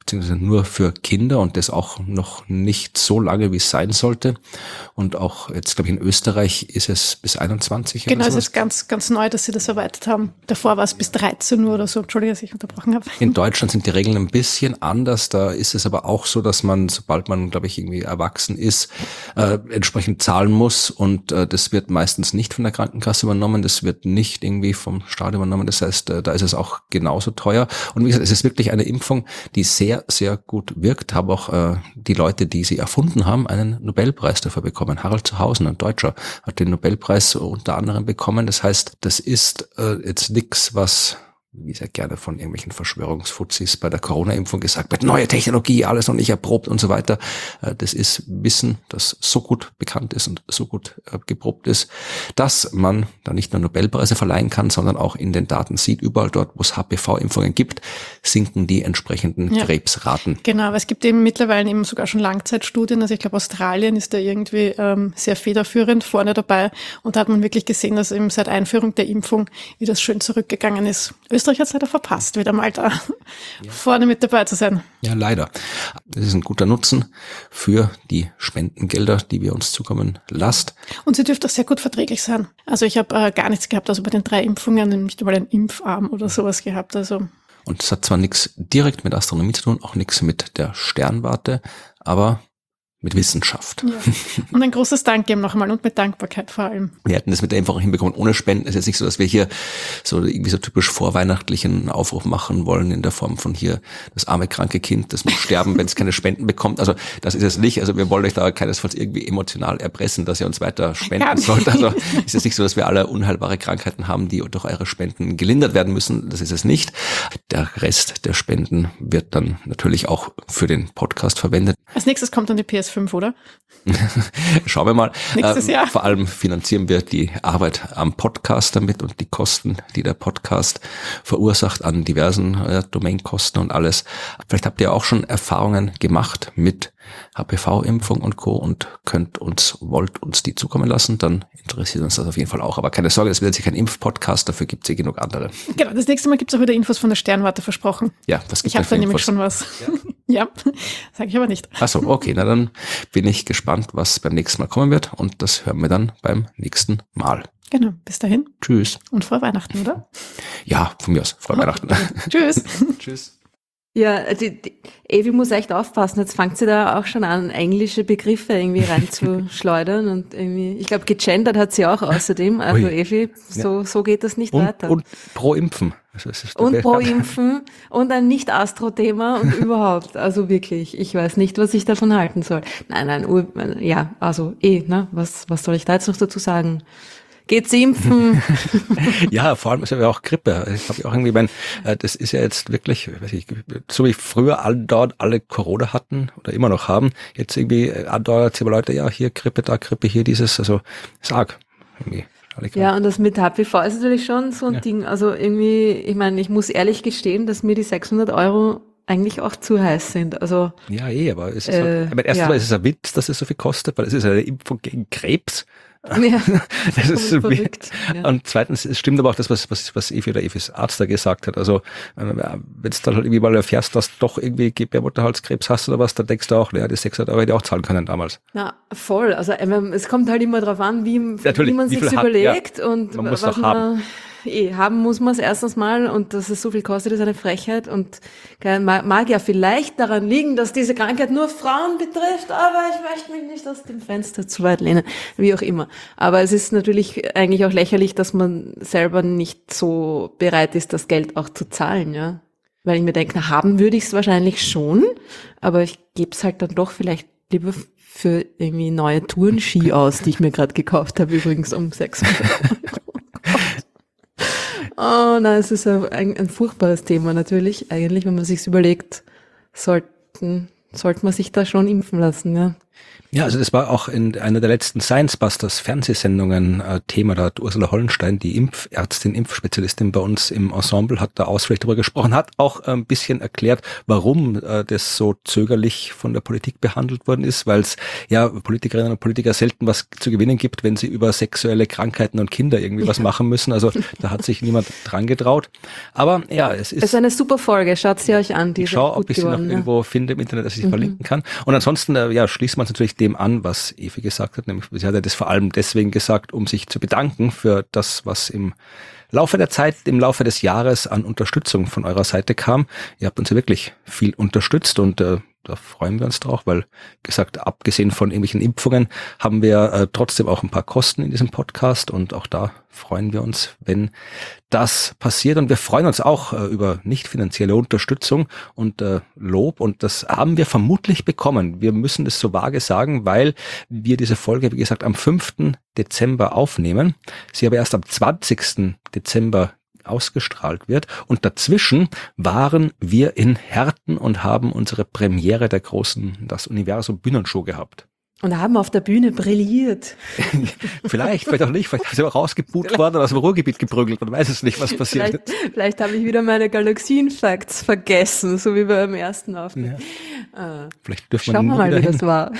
beziehungsweise nur für Kinder und das auch noch nicht so lange, wie es sein sollte. Und auch jetzt, glaube ich, in Österreich ist es bis einundzwanzig. Genau, oder es ist ganz, ganz neu, dass sie das erweitert haben. Davor war es bis dreizehn Uhr oder so. Entschuldige, dass ich unterbrochen habe. In Deutschland sind die Regeln ein bisschen anders. Da ist es aber auch so, dass man, sobald man, glaube ich, irgendwie erwachsen ist, äh, entsprechend zahlen muss. Und äh, das wird meistens nicht von der Krankenkasse übernommen. Das wird nicht irgendwie vom Staat übernommen. Das heißt, äh, da ist es auch genauso teuer. Und wie gesagt, es ist wirklich eine Impfung, die sehr, sehr gut wirkt. Haben auch äh, die Leute, die sie erfunden haben, einen Nobelpreis dafür bekommen. Harald Zuhausen, ein Deutscher, hat den Nobelpreis unter anderem bekommen. Das heißt, das ist äh, jetzt nichts, was, wie sehr gerne von irgendwelchen Verschwörungsfuzis bei der Corona-Impfung gesagt wird, neue Technologie, alles noch nicht erprobt und so weiter. Das ist Wissen, das so gut bekannt ist und so gut geprobt ist, dass man da nicht nur Nobelpreise verleihen kann, sondern auch in den Daten sieht, überall dort, wo es H P V-Impfungen gibt, sinken die entsprechenden ja. Krebsraten. Genau, aber es gibt eben mittlerweile eben sogar schon Langzeitstudien. Also ich glaube, Australien ist da irgendwie ähm, sehr federführend vorne dabei. Und da hat man wirklich gesehen, dass eben seit Einführung der Impfung wieder schön zurückgegangen ist. Österreich hat es leider verpasst, wieder mal da ja. vorne mit dabei zu sein. Ja, leider. Das ist ein guter Nutzen für die Spendengelder, die wir uns zukommen lasst. Und sie dürfte auch sehr gut verträglich sein. Also ich habe äh, gar nichts gehabt, also bei den drei Impfungen nicht einmal einen Impfarm oder sowas gehabt. Also Und es hat zwar nichts direkt mit Astronomie zu tun, auch nichts mit der Sternwarte, aber mit Wissenschaft. Ja. Und ein großes Dank eben noch einmal und mit Dankbarkeit vor allem. Wir hätten das mit der Impfung hinbekommen ohne Spenden. Es ist jetzt nicht so, dass wir hier so irgendwie so typisch vorweihnachtlichen Aufruf machen wollen in der Form von hier das arme kranke Kind, das muss sterben, wenn es keine Spenden bekommt. Also das ist es nicht. Also wir wollen euch da keinesfalls irgendwie emotional erpressen, dass ihr uns weiter spenden sollt. Also es ist nicht so, dass wir alle unheilbare Krankheiten haben, die durch eure Spenden gelindert werden müssen. Das ist es nicht. Der Rest der Spenden wird dann natürlich auch für den Podcast verwendet. Als nächstes kommt dann die P S fünf, oder? Schauen wir mal. Nächstes Jahr. Vor allem finanzieren wir die Arbeit am Podcast damit und die Kosten, die der Podcast verursacht an diversen äh, Domainkosten und alles. Vielleicht habt ihr auch schon Erfahrungen gemacht mit H P V-Impfung und Co. und könnt uns, wollt uns die zukommen lassen, dann interessiert uns das auf jeden Fall auch. Aber keine Sorge, das wird jetzt kein Impfpodcast, dafür gibt es ja genug andere. Genau, das nächste Mal gibt es auch wieder Infos von der Sternwarte, versprochen. Ja, was gibt's Ich habe da nämlich schon was. Ja, ja sage ich aber nicht. Ach so, okay, na dann bin ich gespannt, was beim nächsten Mal kommen wird und das hören wir dann beim nächsten Mal. Genau, bis dahin. Tschüss. Und frohe Weihnachten, oder? Ja, von mir aus, frohe oh, Weihnachten. Tschüss. Tschüss. Ja, die, die Evi muss echt aufpassen. Jetzt fängt sie da auch schon an, englische Begriffe irgendwie reinzuschleudern und irgendwie, ich glaube, gegendert hat sie auch außerdem. Also Ui. Evi, so, ja. so geht das nicht und, weiter. Und pro Impfen. Also und pro Impfen und ein Nicht-Astro-Thema und überhaupt. Also wirklich, ich weiß nicht, was ich davon halten soll. Nein, nein, ja, also eh, ne, was, was soll ich da jetzt noch dazu sagen? Geht's impfen? Ja, vor allem ist ja auch Grippe. Ich habe ja auch irgendwie, mein, das ist ja jetzt wirklich, weiß ich, so wie früher andauernd alle Corona hatten oder immer noch haben, jetzt irgendwie andauernd erzählen Leute, ja, hier Grippe, da Grippe, hier dieses, also ist arg. Irgendwie. Ja, und das mit H P V ist natürlich schon so ein ja. Ding. Also irgendwie, ich meine, ich muss ehrlich gestehen, dass mir die sechshundert Euro eigentlich auch zu heiß sind. Also ja, eh, aber es ist äh, halt, ich meine, erstens ja. mal ist es ein Witz, dass es so viel kostet, weil es ist eine Impfung gegen Krebs. Ja, das ist so verrückt. Ja. Und zweitens, es stimmt aber auch das, was, was, was Evi oder Evis Arzt da gesagt hat. Also, wenn du dann halt irgendwie mal erfährst, dass du doch irgendwie Gebärmutterhalskrebs hast oder was, dann denkst du auch, naja, die sechshundert Euro hätte ich auch zahlen können damals. Ja, voll. Also, es kommt halt immer drauf an, wie, wie man sich's überlegt ja. und man muss was auch man, haben. Eh, haben muss man es erstens mal und dass es so viel kostet, ist eine Frechheit und mag ja vielleicht daran liegen, dass diese Krankheit nur Frauen betrifft, aber ich möchte mich nicht aus dem Fenster zu weit lehnen, wie auch immer. Aber es ist natürlich eigentlich auch lächerlich, dass man selber nicht so bereit ist, das Geld auch zu zahlen, ja. Weil ich mir denke, na, haben würde ich es wahrscheinlich schon, aber ich gebe es halt dann doch vielleicht lieber für irgendwie neue Tourenski aus, die ich mir gerade gekauft habe, übrigens um sechshundert Euro. Oh nein, es ist ein, ein furchtbares Thema natürlich. Eigentlich, wenn man sich's überlegt, sollten, sollte man sich da schon impfen lassen, ja. Ja, also das war auch in einer der letzten Science-Busters Fernsehsendungen äh, Thema. Da hat Ursula Hollenstein, die Impfärztin, Impfspezialistin bei uns im Ensemble, hat da ausführlich darüber gesprochen, hat auch ein bisschen erklärt, warum äh, das so zögerlich von der Politik behandelt worden ist, weil es ja Politikerinnen und Politiker selten was zu gewinnen gibt, wenn sie über sexuelle Krankheiten und Kinder irgendwie was machen müssen. Also da hat sich niemand dran getraut. Aber ja, es ist... Es ist eine super Folge, schaut sie euch an. Die ich schaue, ob ich geworden, sie noch ja. irgendwo finde im Internet, dass ich sie Mhm. verlinken kann. Und ansonsten, äh, ja, schließt man es natürlich dem an, was Evi gesagt hat, nämlich sie hat ja das vor allem deswegen gesagt, um sich zu bedanken für das, was im Laufe der Zeit, im Laufe des Jahres an Unterstützung von eurer Seite kam. Ihr habt uns ja wirklich viel unterstützt und äh, da freuen wir uns drauf, weil gesagt, abgesehen von irgendwelchen Impfungen haben wir äh, trotzdem auch ein paar Kosten in diesem Podcast und auch da freuen wir uns, wenn das passiert und wir freuen uns auch äh, über nicht finanzielle Unterstützung und äh, Lob und das haben wir vermutlich bekommen. Wir müssen das so vage sagen, weil wir diese Folge, wie gesagt, am fünften Dezember aufnehmen, sie aber erst am zwanzigsten Dezember ausgestrahlt wird und dazwischen waren wir in Herten und haben unsere Premiere der großen Das Universum Bühnenshow gehabt. Und haben auf der Bühne brilliert. Vielleicht, vielleicht auch nicht, vielleicht haben sie auch rausgebucht worden oder aus dem Ruhrgebiet geprügelt, man weiß es nicht, was passiert. Vielleicht, vielleicht habe ich wieder meine Galaxien-Facts vergessen, so wie beim ersten Auftritt. Ja. Äh, Vielleicht dürfen wir Schauen wir nie mal, wieder wie hin. das war.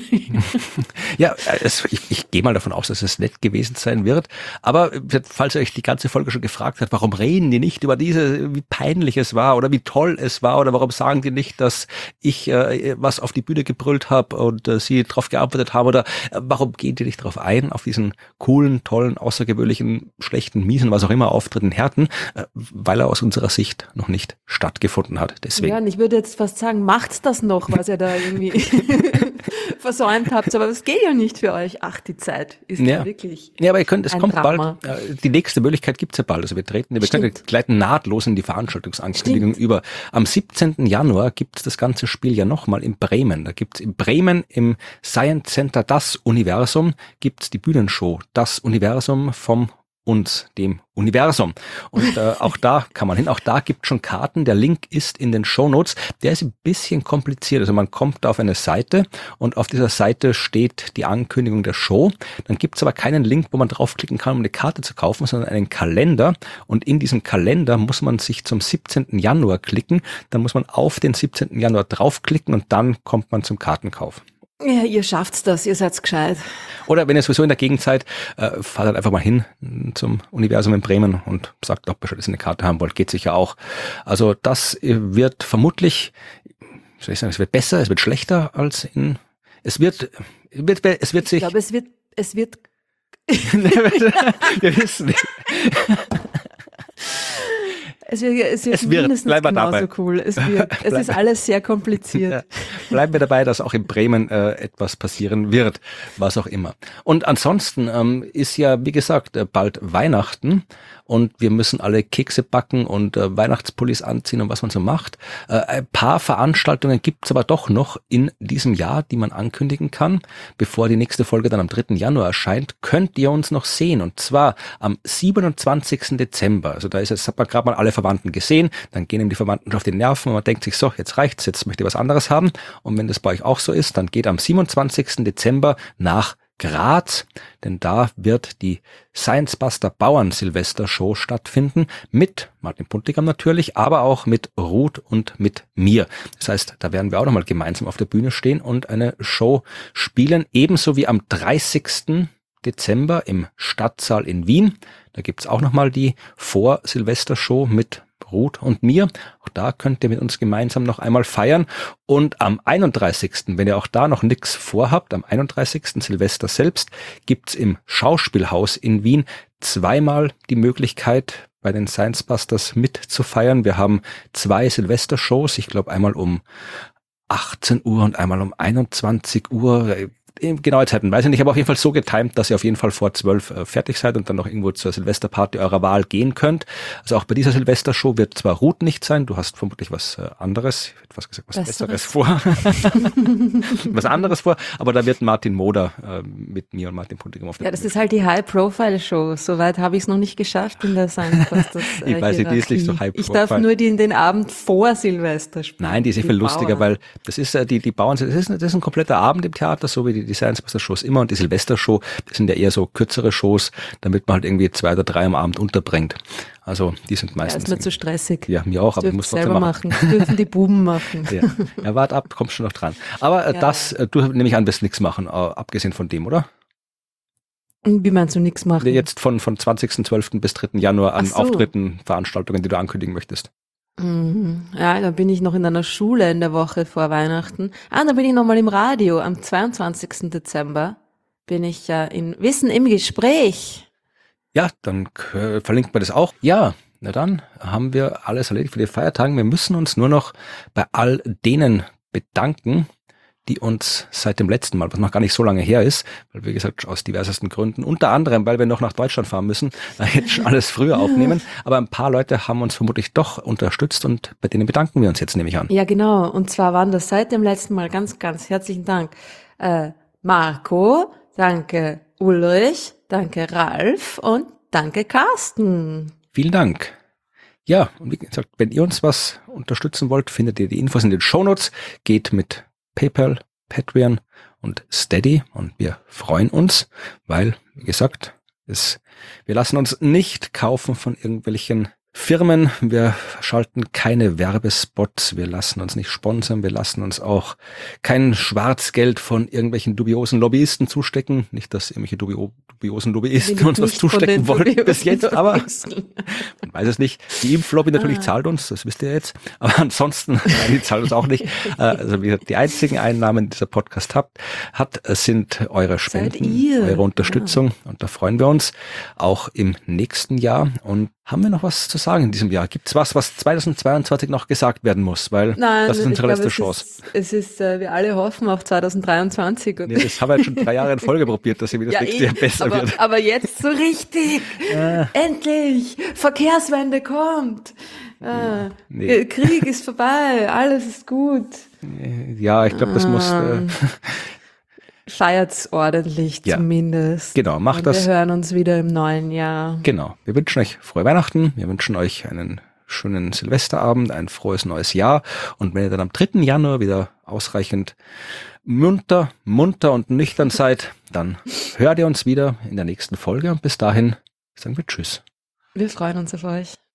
Ja, es, ich, ich gehe mal davon aus, dass es nett gewesen sein wird. Aber falls ihr euch die ganze Folge schon gefragt habt, warum reden die nicht über diese, wie peinlich es war oder wie toll es war oder warum sagen die nicht, dass ich äh, was auf die Bühne gebrüllt habe und äh, sie drauf gearbeitet haben oder äh, warum gehen die nicht drauf ein, auf diesen coolen, tollen, außergewöhnlichen, schlechten, miesen, was auch immer Auftritt in Herten, äh, weil er aus unserer Sicht noch nicht stattgefunden hat. Deswegen. Ja, und ich würde jetzt fast sagen, macht's das noch, was ihr da irgendwie versäumt habt, aber es geht ja nicht für euch. Ach, die Zeit ist Ja. ja wirklich Ja, aber ihr könnt, es ein kommt Drama. bald, äh, die nächste Möglichkeit gibt's ja bald. Also wir treten, wir Stimmt. können gleiten nahtlos in die Veranstaltungsankündigung über. Am siebzehnten Januar gibt's das ganze Spiel ja nochmal in Bremen. Da gibt's in Bremen im Science Center Das Universum, gibt's die Bühnenshow Das Universum vom uns, dem Universum. Und äh, auch da kann man hin, auch da gibt schon Karten. Der Link ist in den Shownotes. Der ist ein bisschen kompliziert. Also man kommt auf eine Seite und auf dieser Seite steht die Ankündigung der Show. Dann gibt es aber keinen Link, wo man draufklicken kann, um eine Karte zu kaufen, sondern einen Kalender. Und in diesem Kalender muss man sich zum siebzehnten Januar klicken. Dann muss man auf den siebzehnten Januar draufklicken und dann kommt man zum Kartenkauf. Ja, ihr schafft's das, ihr seid gescheit. Oder wenn ihr sowieso in der Gegend seid, äh, fahrt halt einfach mal hin zum Universum in Bremen und sagt, ob ihr schon eine Karte haben wollt. Geht sicher auch. Also das wird vermutlich, wie soll ich sagen, es wird besser, es wird schlechter als in, es wird, wird es wird Ich sich, glaube, es wird, es wird, wir wissen nicht. es wird, es wird, Es wird, mindestens bleiben wir genauso dabei. cool. Es wird, es ist alles sehr kompliziert. Ja. Bleiben wir dabei, dass auch in Bremen äh, etwas passieren wird, was auch immer. Und ansonsten ähm, ist ja, wie gesagt, äh, bald Weihnachten und wir müssen alle Kekse backen und äh, Weihnachtspullis anziehen und was man so macht. Äh, ein paar Veranstaltungen gibt's aber doch noch in diesem Jahr, die man ankündigen kann. Bevor die nächste Folge dann am dritten Januar erscheint, könnt ihr uns noch sehen. Und zwar am siebenundzwanzigsten Dezember. Also da ist jetzt, hat man gerade mal alle Verwandten gesehen, dann gehen ihm die Verwandten auf die Nerven und man denkt sich, so, jetzt reicht's, jetzt möchte ich was anderes haben. Und wenn das bei euch auch so ist, dann geht am siebenundzwanzigsten Dezember nach Graz, denn da wird die Science Buster Bauern Silvester Show stattfinden, mit Martin Puntigam natürlich, aber auch mit Ruth und mit mir. Das heißt, da werden wir auch nochmal gemeinsam auf der Bühne stehen und eine Show spielen, ebenso wie am dreißigsten Dezember im Stadtsaal in Wien. Da gibt's auch nochmal die Vor-Silvester-Show mit Ruth und mir. Auch da könnt ihr mit uns gemeinsam noch einmal feiern. Und am einunddreißigsten, wenn ihr auch da noch nichts vorhabt, am einunddreißigsten Silvester selbst, gibt's im Schauspielhaus in Wien zweimal die Möglichkeit, bei den Science Busters mitzufeiern. Wir haben zwei Silvester-Shows, ich glaube einmal um achtzehn Uhr und einmal um einundzwanzig Uhr. Genaue Zeiten weiß ich nicht, aber auf jeden Fall so getimt, dass ihr auf jeden Fall vor zwölf äh, fertig seid und dann noch irgendwo zur Silvesterparty eurer Wahl gehen könnt. Also auch bei dieser Silvestershow wird zwar Ruth nicht sein, du hast vermutlich was äh, anderes, ich hätte fast gesagt, was Besseres, Besseres vor. was anderes vor, aber da wird Martin Moder äh, mit mir und Martin Puntigam auf der Ja, das ist halt die High-Profile-Show. Soweit habe ich es noch nicht geschafft in der Science-Busters äh, Ich weiß nicht, die ist nicht so High-Profile. Ich darf nur die in den Abend vor Silvester spielen. Nein, die ist ja viel lustiger, weil das ist äh, die die Bauern, das ist, das ist ein kompletter Abend im Theater, so wie die, die Science-Busters-Shows immer, und die Silvester-Show, das sind ja eher so kürzere Shows, damit man halt irgendwie zwei oder drei am Abend unterbringt. Also die sind meistens... Ja, ist mir zu stressig. Ja, mir auch, das aber ich muss trotzdem selber machen. machen. Das dürfen die Buben machen. Ja, ja, wart ab, kommst schon noch dran. Aber äh, Ja. das, äh, du nehme ich an, wirst nichts machen, äh, abgesehen von dem, oder? Wie meinst du, nichts machen? Jetzt von, von zwanzigsten zwölften bis dritten Januar an Ach so. Auftritten, Veranstaltungen, die du ankündigen möchtest. Mhm. Ja, da bin ich noch in einer Schule in der Woche vor Weihnachten. Ah, da bin ich nochmal im Radio. Am zweiundzwanzigsten Dezember bin ich ja in Wissen im Gespräch. Ja, dann äh, verlinkt man das auch. Ja, na dann haben wir alles erledigt für die Feiertage. Wir müssen uns nur noch bei all denen bedanken, die uns seit dem letzten Mal, was noch gar nicht so lange her ist, weil wie gesagt aus diversesten Gründen, unter anderem, weil wir noch nach Deutschland fahren müssen, jetzt schon alles früher aufnehmen, aber ein paar Leute haben uns vermutlich doch unterstützt und bei denen bedanken wir uns jetzt, nehme ich an. Ja, genau. Und zwar waren das seit dem letzten Mal ganz, ganz herzlichen Dank. Äh, Marco, danke Ulrich, danke Ralf und danke Carsten. Vielen Dank. Ja, und wie gesagt, wenn ihr uns was unterstützen wollt, findet ihr die Infos in den Shownotes. Geht mit PayPal, Patreon und Steady und wir freuen uns, weil, wie gesagt, es, wir lassen uns nicht kaufen von irgendwelchen Firmen, wir schalten keine Werbespots, wir lassen uns nicht sponsern, wir lassen uns auch kein Schwarzgeld von irgendwelchen dubiosen Lobbyisten zustecken. Nicht, dass irgendwelche dubio, dubiosen Lobbyisten uns was zustecken wollten bis jetzt, aber man weiß es nicht. Die Impflobby natürlich ah. zahlt uns, das wisst ihr jetzt, aber ansonsten, nein, die zahlt uns auch nicht. Also wie gesagt, die einzigen Einnahmen, die dieser Podcast hat, hat sind eure Spenden, eure Unterstützung ja. Und da freuen wir uns auch im nächsten Jahr. Und haben wir noch was zu sagen in diesem Jahr? Gibt es was, was zweitausendzweiundzwanzig noch gesagt werden muss? Weil Nein, das ist unsere glaube, letzte es Chance. Ist, es ist, äh, wir alle hoffen auf zweitausenddreiundzwanzig. Und nee, das haben wir jetzt schon drei Jahre in Folge probiert, dass irgendwie das ja, nächste Jahr besser aber, wird. Aber jetzt so richtig. Äh. Endlich! Verkehrswende kommt! Äh, nee. Krieg ist vorbei, alles ist gut. Ja, ich glaube, das ähm. muss... Äh, Feiert's ordentlich ja. Zumindest. Genau, macht und das. Wir hören uns wieder im neuen Jahr. Genau. Wir wünschen euch frohe Weihnachten. Wir wünschen euch einen schönen Silvesterabend, ein frohes neues Jahr. Und wenn ihr dann am dritten Januar wieder ausreichend munter, munter und nüchtern seid, dann hört ihr uns wieder in der nächsten Folge. Und bis dahin sagen wir Tschüss. Wir freuen uns auf euch.